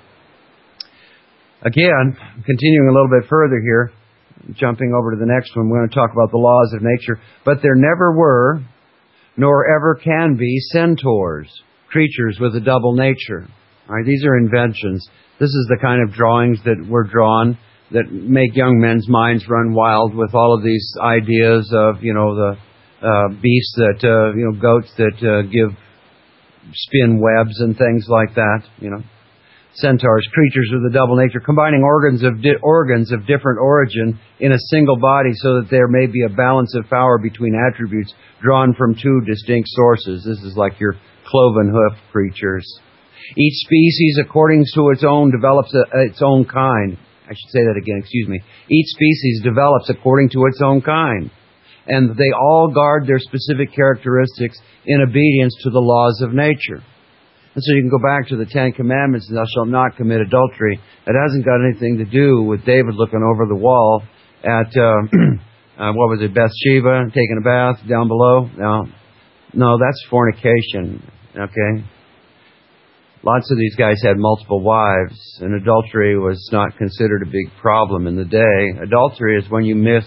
Again, continuing a little bit further here, jumping over to the next one, we're going to talk about the laws of nature. But there never were, nor ever can be, centaurs, creatures with a double nature. All right, these are inventions. This is the kind of drawings that were drawn that make young men's minds run wild with all of these ideas of, the beasts that, goats that give spin webs and things like that, Centaurs, creatures with a double nature, combining organs of different origin in a single body so that there may be a balance of power between attributes drawn from two distinct sources. This is like your cloven hoof creatures. Each species, according to its own, develops its own kind. I should say that again, excuse me. Each species develops according to its own kind. And they all guard their specific characteristics in obedience to the laws of nature. And so you can go back to the Ten Commandments, thou shalt not commit adultery. It hasn't got anything to do with David looking over the wall at, what was it, Bathsheba, taking a bath down below? No, that's fornication, okay? Lots of these guys had multiple wives, and adultery was not considered a big problem in the day. Adultery is when you miscreate.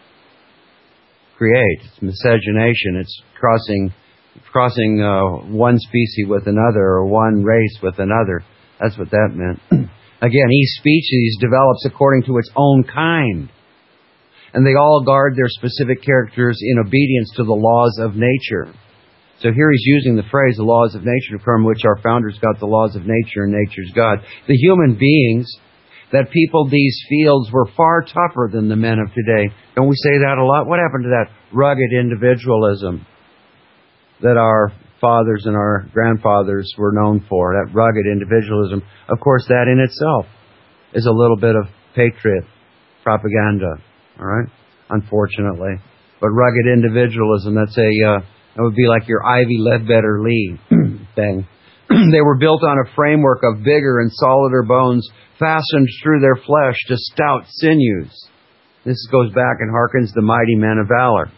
It's miscegenation. It's crossing one species with another or one race with another. That's what that meant. Again, each species develops according to its own kind. And they all guard their specific characters in obedience to the laws of nature. So here he's using the phrase, the laws of nature, from which our founders got the laws of nature and nature's God. The human beings that peopled these fields were far tougher than the men of today. Don't we say that a lot? What happened to that rugged individualism that our fathers and our grandfathers were known for? That rugged individualism. Of course, that in itself is a little bit of patriot propaganda. All right? Unfortunately. But rugged individualism, that would be like your Ivy Ledbetter Lee thing. They were built on a framework of bigger and solider bones fastened through their flesh to stout sinews. This goes back and harkens the mighty men of valor.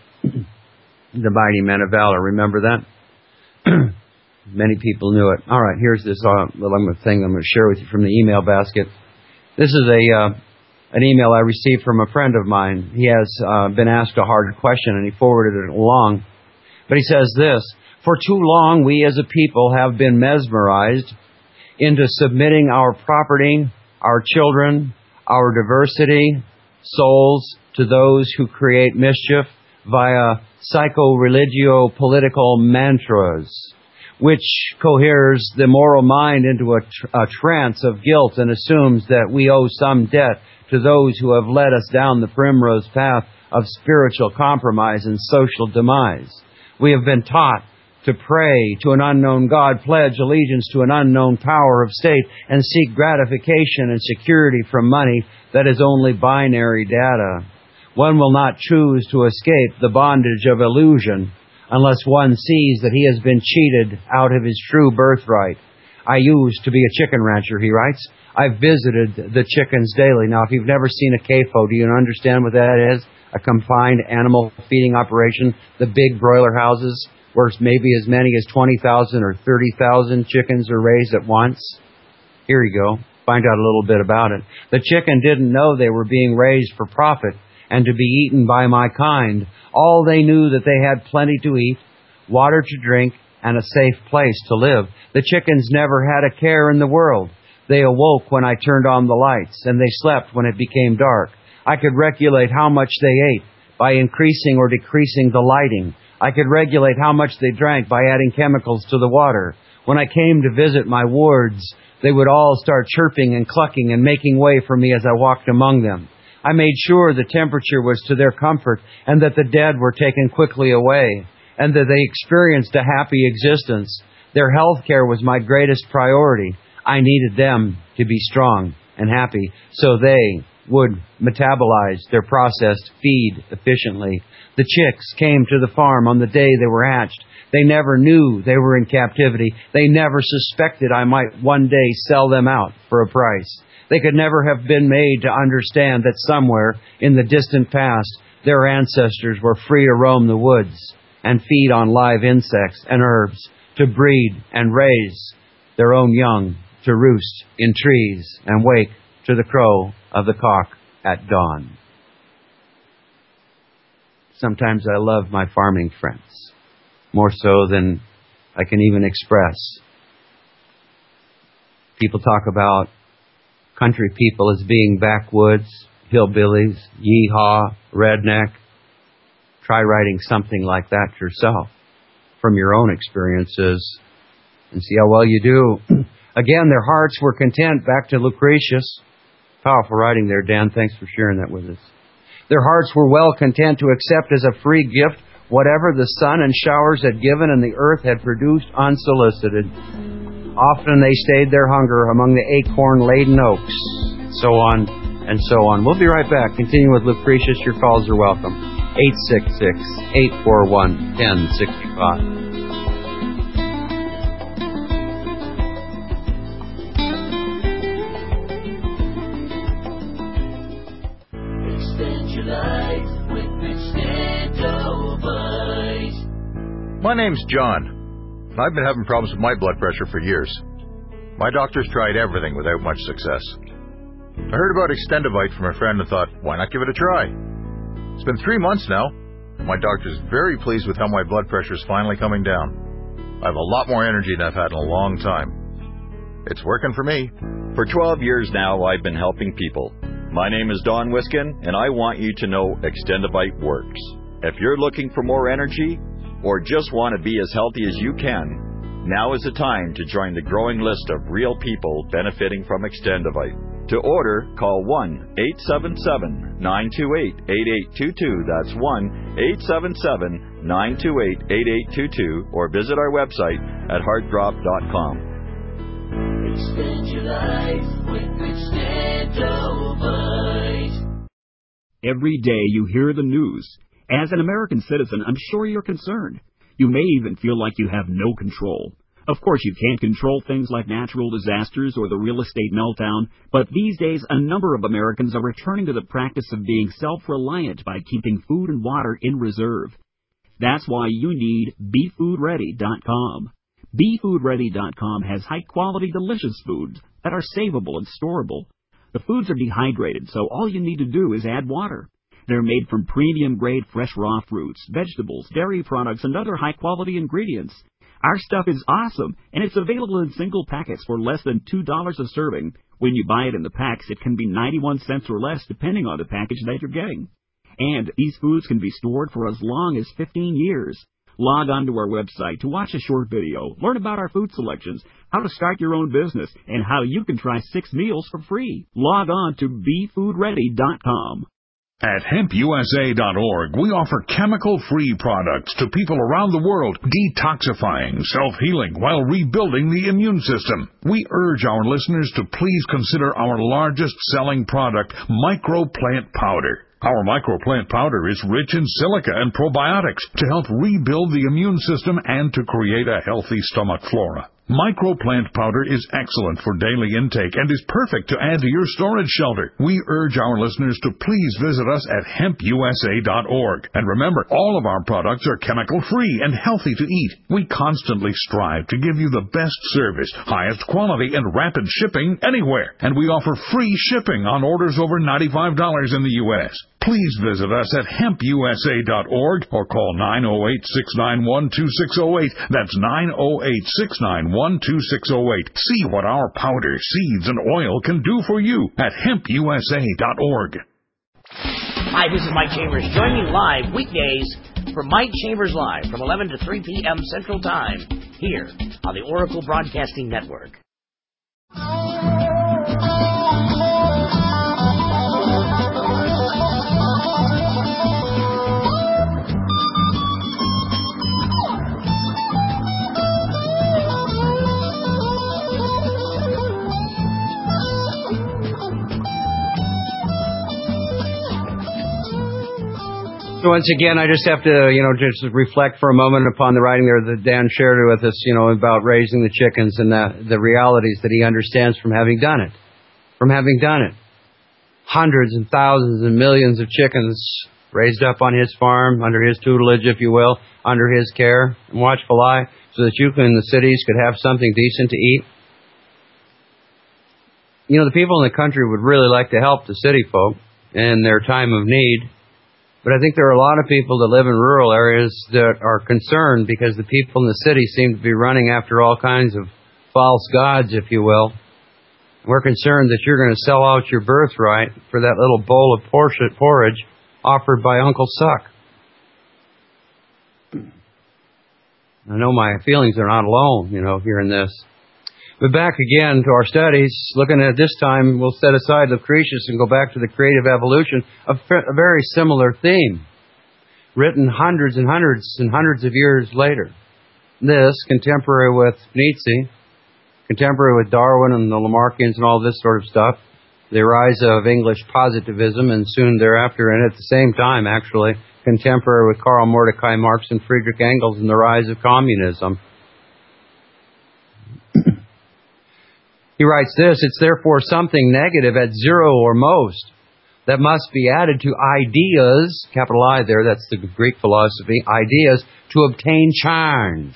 The mighty men of valor. Remember that? Many people knew it. All right, here's this little thing I'm going to share with you from the email basket. This is an email I received from a friend of mine. He has been asked a hard question, and he forwarded it along. But he says this: for too long, we as a people have been mesmerized into submitting our property, our children, our diversity, souls to those who create mischief via psycho-religio-political mantras, which coheres the moral mind into a trance of guilt and assumes that we owe some debt to those who have led us down the primrose path of spiritual compromise and social demise. We have been taught to pray to an unknown God, pledge allegiance to an unknown power of state, and seek gratification and security from money that is only binary data. One will not choose to escape the bondage of illusion unless one sees that he has been cheated out of his true birthright. I used to be a chicken rancher, he writes. I've visited the chickens daily. Now, if you've never seen a CAFO, do you understand what that is? A confined animal feeding operation, the big broiler houses where maybe as many as 20,000 or 30,000 chickens are raised at once. Here you go. Find out a little bit about it. The chicken didn't know they were being raised for profit and to be eaten by my kind. All they knew that they had plenty to eat, water to drink, and a safe place to live. The chickens never had a care in the world. They awoke when I turned on the lights, and they slept when it became dark. I could regulate how much they ate by increasing or decreasing the lighting. I could regulate how much they drank by adding chemicals to the water. When I came to visit my wards, they would all start chirping and clucking and making way for me as I walked among them. I made sure the temperature was to their comfort and that the dead were taken quickly away and that they experienced a happy existence. Their health care was my greatest priority. I needed them to be strong and happy so they would metabolize their processed feed efficiently. The chicks came to the farm on the day they were hatched. They never knew they were in captivity. They never suspected I might one day sell them out for a price. They could never have been made to understand that somewhere in the distant past, their ancestors were free to roam the woods and feed on live insects and herbs, to breed and raise their own young, to roost in trees and wake to the crow of the cock at dawn. Sometimes I love my farming friends, more so than I can even express. People talk about country people as being backwoods, hillbillies, yeehaw, redneck. Try writing something like that yourself from your own experiences and see how well you do. Again, their hearts were content. Back to Lucretius. Powerful writing there, Dan. Thanks for sharing that with us. Their hearts were well content to accept as a free gift whatever the sun and showers had given and the earth had produced unsolicited. Often they stayed their hunger among the acorn-laden oaks, so on and so on. We'll be right back. Continue with Lucretius. Your calls are welcome. 866-841-1065. your life with Extendovite. My name's John. I've been having problems with my blood pressure for years. My doctor's tried everything without much success. I heard about Extendovite from a friend and thought, why not give it a try? It's been 3 months now. My doctor's very pleased with how my blood pressure is finally coming down. I have a lot more energy than I've had in a long time. It's working for me. For 12 years now, I've been helping people. My name is Don Wiskin, and I want you to know Extendovite works. If you're looking for more energy, or just want to be as healthy as you can, now is the time to join the growing list of real people benefiting from Extendovite. To order, call 1-877-928-8822. That's 1-877-928-8822, or visit our website at heartdrop.com. Extend your life with Extendovite. Every day you hear the news. As an American citizen, I'm sure you're concerned. You may even feel like you have no control. Of course, you can't control things like natural disasters or the real estate meltdown, but these days a number of Americans are returning to the practice of being self-reliant by keeping food and water in reserve. That's why you need BeFoodReady.com. BeFoodReady.com has high-quality, delicious foods that are savable and storable. The foods are dehydrated, so all you need to do is add water. They're made from premium-grade fresh raw fruits, vegetables, dairy products, and other high-quality ingredients. Our stuff is awesome, and it's available in single packets for less than $2 a serving. When you buy it in the packs, it can be 91 cents or less, depending on the package that you're getting. And these foods can be stored for as long as 15 years. Log on to our website to watch a short video, learn about our food selections, how to start your own business, and how you can try 6 meals for free. Log on to BeFoodReady.com. At hempusa.org, we offer chemical-free products to people around the world, detoxifying, self-healing, while rebuilding the immune system. We urge our listeners to please consider our largest-selling product, Microplant Powder. Our Microplant Powder is rich in silica and probiotics to help rebuild the immune system and to create a healthy stomach flora. Microplant Powder is excellent for daily intake and is perfect to add to your storage shelter. We urge our listeners to please visit us at hempusa.org. And remember, all of our products are chemical-free and healthy to eat. We constantly strive to give you the best service, highest quality, and rapid shipping anywhere. And we offer free shipping on orders over $95 in the U.S. Please visit us at hempusa.org or call 908-691-2608. That's 908-691-2608. See what our powder, seeds, and oil can do for you at hempusa.org. Hi, this is Mike Chambers. Join me live weekdays for Mike Chambers Live from 11 to 3 p.m. Central Time here on the Oracle Broadcasting Network. So once again, I just have to, just reflect for a moment upon the writing there that Dan shared with us, about raising the chickens and the realities that he understands from having done it. Hundreds and thousands and millions of chickens raised up on his farm, under his tutelage, if you will, under his care and watchful eye, so that you in the cities could have something decent to eat. The people in the country would really like to help the city folk in their time of need. But I think there are a lot of people that live in rural areas that are concerned because the people in the city seem to be running after all kinds of false gods, if you will. We're concerned that you're going to sell out your birthright for that little bowl of porridge offered by Uncle Suck. I know my feelings are not alone, hearing this. But back again to our studies, looking at this time, we'll set aside Lucretius and go back to the creative evolution, a very similar theme, written hundreds and hundreds and hundreds of years later. This, contemporary with Nietzsche, contemporary with Darwin and the Lamarckians and all this sort of stuff, the rise of English positivism, and soon thereafter, and at the same time, actually, contemporary with Karl Mordecai Marx and Friedrich Engels and the rise of communism. He writes this: it's therefore something negative at zero or most that must be added to ideas, capital I there, that's the Greek philosophy, ideas, to obtain change.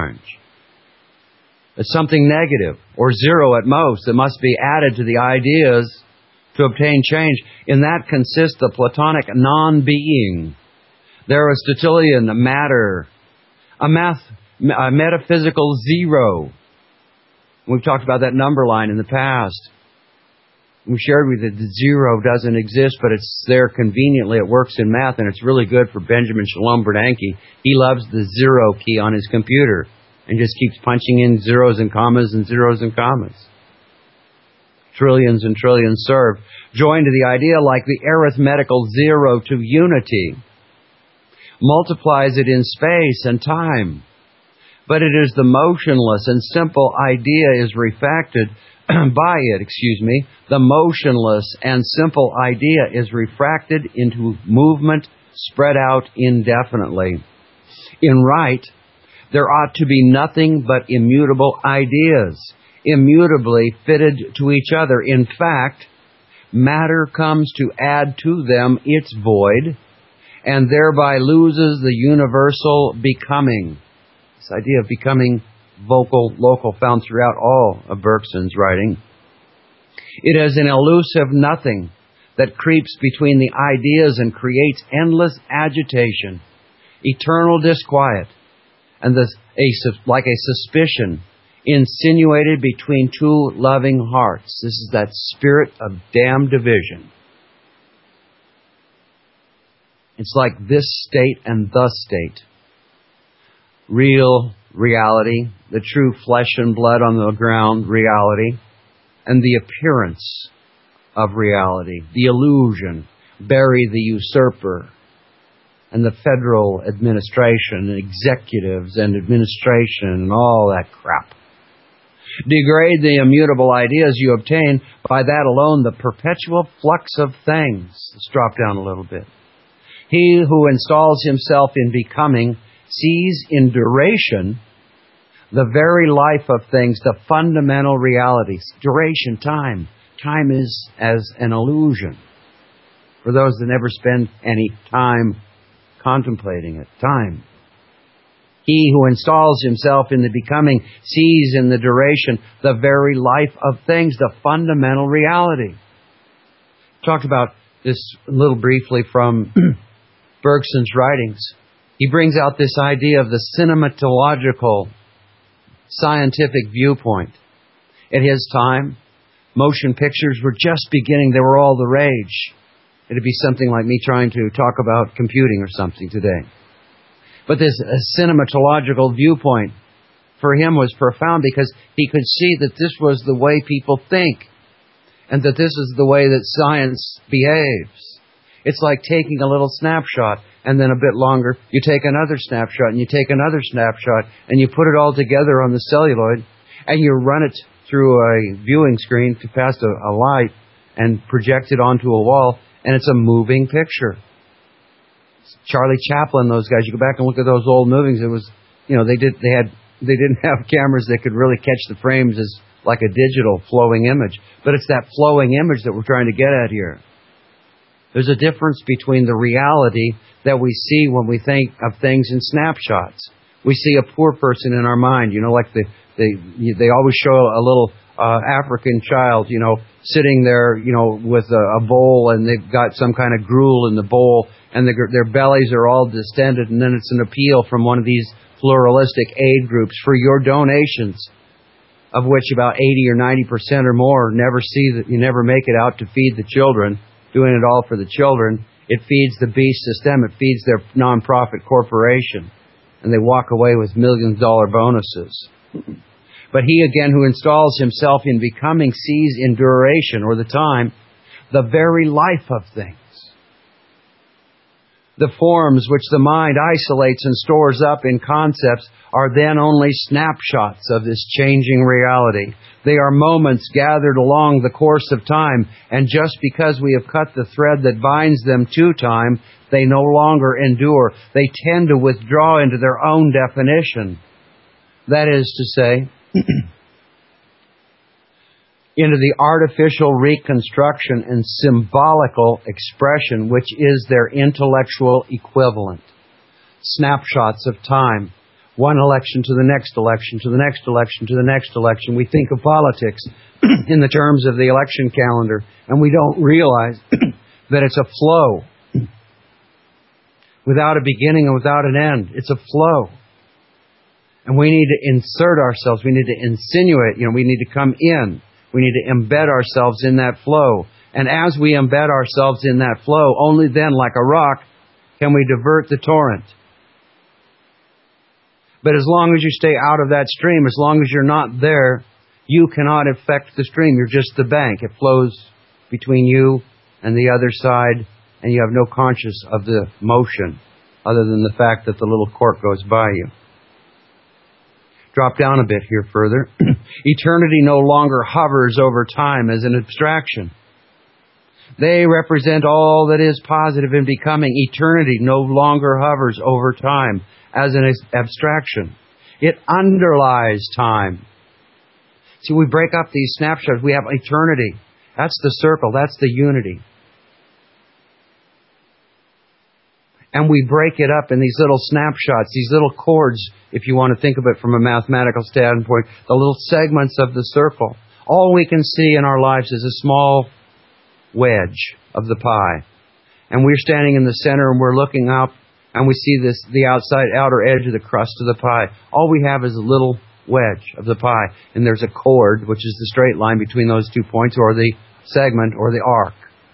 It's something negative, or zero at most, that must be added to the ideas to obtain change. In that consists the Platonic non-being, the Aristotelian matter, a metaphysical zero. We've talked about that number line in the past. We shared with you that the zero doesn't exist, but it's there conveniently. It works in math, and it's really good for Benjamin Shalom Bernanke. He loves the zero key on his computer and just keeps punching in zeros and commas and zeros and commas. Trillions and trillions served. Joined to the idea like the arithmetical zero to unity. Multiplies it in space and time. But it is the motionless and simple idea is refracted by it, the motionless and simple idea is refracted into movement spread out indefinitely. In right, there ought to be nothing but immutable ideas, immutably fitted to each other. In fact, matter comes to add to them its void, and thereby loses the universal becoming. This idea of becoming vocal, local, found throughout all of Bergson's writing. It is an elusive nothing that creeps between the ideas and creates endless agitation, eternal disquiet, and like a suspicion insinuated between two loving hearts. This is that spirit of damned division. It's like this state and the state. Real reality, the true flesh and blood on the ground reality, and the appearance of reality, the illusion, bury the usurper, and the federal administration, and executives and administration, and all that crap. Degrade the immutable ideas you obtain, by that alone the perpetual flux of things. Let's drop down a little bit. He who installs himself in becoming sees in duration the very life of things, the fundamental realities. Duration, time. Time is as an illusion. For those that never spend any time contemplating it. Time. He who installs himself in the becoming sees in the duration the very life of things, the fundamental reality. Talked about this a little briefly from Bergson's writings. He brings out this idea of the cinematological scientific viewpoint. At his time, motion pictures were just beginning. They were all the rage. It'd be something like me trying to talk about computing or something today. But this cinematological viewpoint for him was profound because he could see that this was the way people think and that this is the way that science behaves. It's like taking a little snapshot and then a bit longer you take another snapshot and you take another snapshot and you put it all together on the celluloid and you run it through a viewing screen past a light and project it onto a wall, and it's a moving picture. Charlie Chaplin, those guys, you go back and look at those old movies, it was, they didn't have cameras that could really catch the frames as like a digital flowing image. But it's that flowing image that we're trying to get at here. There's a difference between the reality that we see when we think of things in snapshots. We see a poor person in our mind, like they always show a little African child, sitting there, with a bowl, and they've got some kind of gruel in the bowl, and their bellies are all distended, and then it's an appeal from one of these pluralistic aid groups for your donations, of which about 80 or 90% or more you never make it out to feed the children, doing it all for the children. It feeds the beast system. It feeds their nonprofit corporation. And they walk away with million-dollar bonuses. But he, again, who installs himself in becoming sees in duration, or the time, the very life of things. The forms which the mind isolates and stores up in concepts are then only snapshots of this changing reality. They are moments gathered along the course of time, and just because we have cut the thread that binds them to time, they no longer endure. They tend to withdraw into their own definition. That is to say, into the artificial reconstruction and symbolical expression, which is their intellectual equivalent. Snapshots of time. One election to the next election, to the next election, to the next election. We think of politics in the terms of the election calendar, and we don't realize that it's a flow. Without a beginning and without an end. It's a flow. And we need to insert ourselves. We need to insinuate. We need to come in. We need to embed ourselves in that flow. And as we embed ourselves in that flow, only then, like a rock, can we divert the torrent. But as long as you stay out of that stream, as long as you're not there, you cannot affect the stream. You're just the bank. It flows between you and the other side, and you have no conscience of the motion other than the fact that the little cork goes by you. Drop down a bit here further. Eternity no longer hovers over time as an abstraction. They represent all that is positive in becoming. Eternity no longer hovers over time as an abstraction. It underlies time. See, we break up these snapshots. We have eternity. That's the circle. That's the unity. And we break it up in these little snapshots, these little chords, if you want to think of it from a mathematical standpoint, the little segments of the circle. All we can see in our lives is a small wedge of the pie. And we're standing in the center and we're looking up and we see the outer edge of the crust of the pie. All we have is a little wedge of the pie. And there's a chord, which is the straight line between those 2 points, or the segment, or the arc.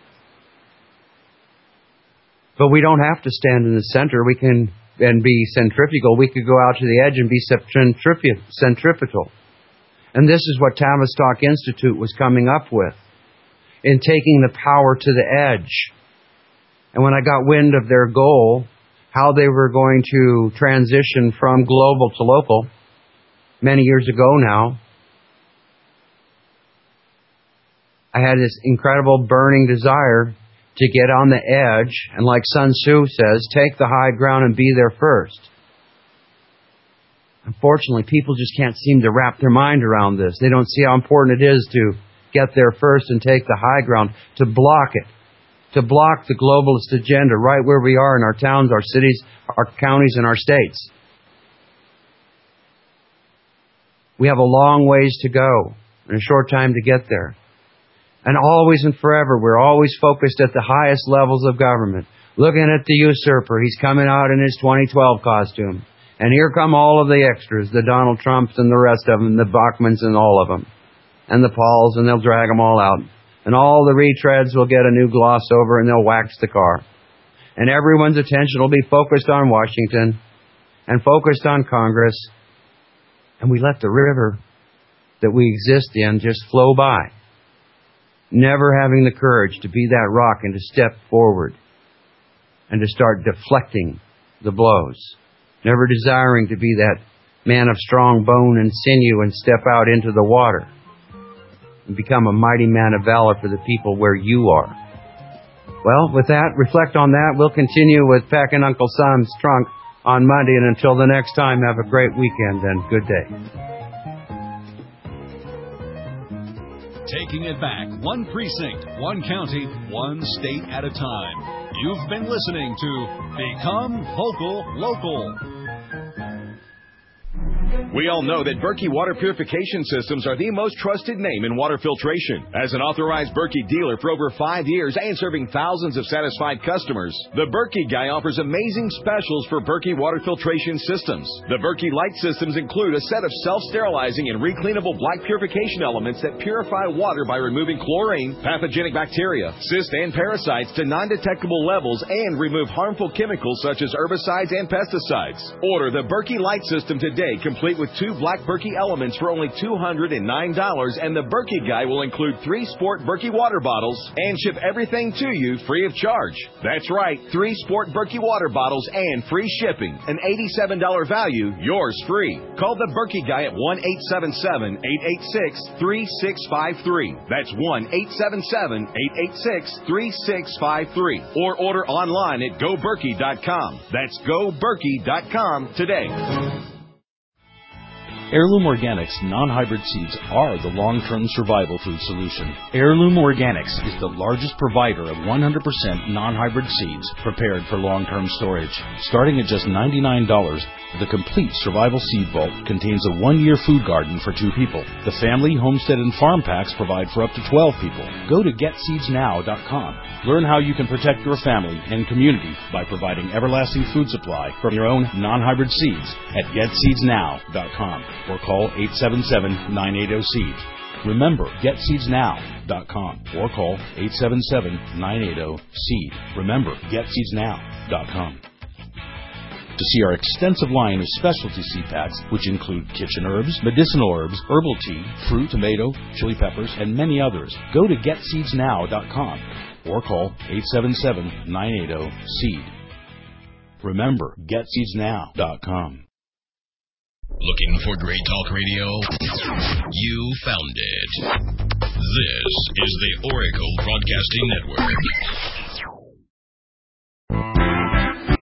But we don't have to stand in the center. We can and be centrifugal. We could go out to the edge and be centripetal. And this is what Tavistock Institute was coming up with in taking the power to the edge. And when I got wind of their goal, how they were going to transition from global to local, many years ago now, I had this incredible burning desire to get on the edge, and like Sun Tzu says, take the high ground and be there first. Unfortunately, people just can't seem to wrap their mind around this. They don't see how important it is to get there first and take the high ground, to block it, to block the globalist agenda right where we are in our towns, our cities, our counties, and our states. We have a long ways to go and a short time to get there. And always and forever, we're always focused at the highest levels of government. Looking at the usurper. He's coming out in his 2012 costume. And here come all of the extras, the Donald Trumps and the rest of them, the Bachmans and all of them. And the Pauls, and they'll drag them all out. And all the retreads will get a new gloss over and they'll wax the car. And everyone's attention will be focused on Washington and focused on Congress. And we let the river that we exist in just flow by. Never having the courage to be that rock and to step forward and to start deflecting the blows. Never desiring to be that man of strong bone and sinew and step out into the water and become a mighty man of valor for the people where you are. Well, with that, reflect on that. We'll continue with packing Uncle Sam's trunk on Monday, and until the next time, have a great weekend and good day. Taking it back, one precinct, one county, one state at a time. You've been listening to Become Vocal Local. We all know that Berkey Water Purification Systems are the most trusted name in water filtration. As an authorized Berkey dealer for over 5 years and serving thousands of satisfied customers, the Berkey Guy offers amazing specials for Berkey Water Filtration Systems. The Berkey Light Systems include a set of self-sterilizing and recleanable black purification elements that purify water by removing chlorine, pathogenic bacteria, cysts, and parasites to non-detectable levels and remove harmful chemicals such as herbicides and pesticides. Order the Berkey Light System today, complete with 2 black Berkey elements for only $209, and the Berkey Guy will include 3 Sport Berkey water bottles and ship everything to you free of charge. That's right, 3 Sport Berkey water bottles and free shipping. An $87 value, yours free. Call the Berkey Guy at 1-877-886-3653. That's 1-877-886-3653. Or order online at GoBerkey.com. That's GoBerkey.com today. Heirloom Organics non-hybrid seeds are the long-term survival food solution. Heirloom Organics is the largest provider of 100% non-hybrid seeds prepared for long-term storage. Starting at just $99, the complete survival seed vault contains a 1-year food garden for 2 people. The family, homestead, and farm packs provide for up to 12 people. Go to GetSeedsNow.com. Learn how you can protect your family and community by providing everlasting food supply from your own non-hybrid seeds at GetSeedsNow.com or call 877-980-SEED. Remember, GetSeedsNow.com or call 877-980-SEED. Remember, GetSeedsNow.com. To see our extensive line of specialty seed packs, which include kitchen herbs, medicinal herbs, herbal tea, fruit, tomato, chili peppers, and many others, go to GetSeedsNow.com or call 877-980-SEED. Remember, GetSeedsNow.com. Looking for great talk radio? You found it. This is the Oracle Broadcasting Network.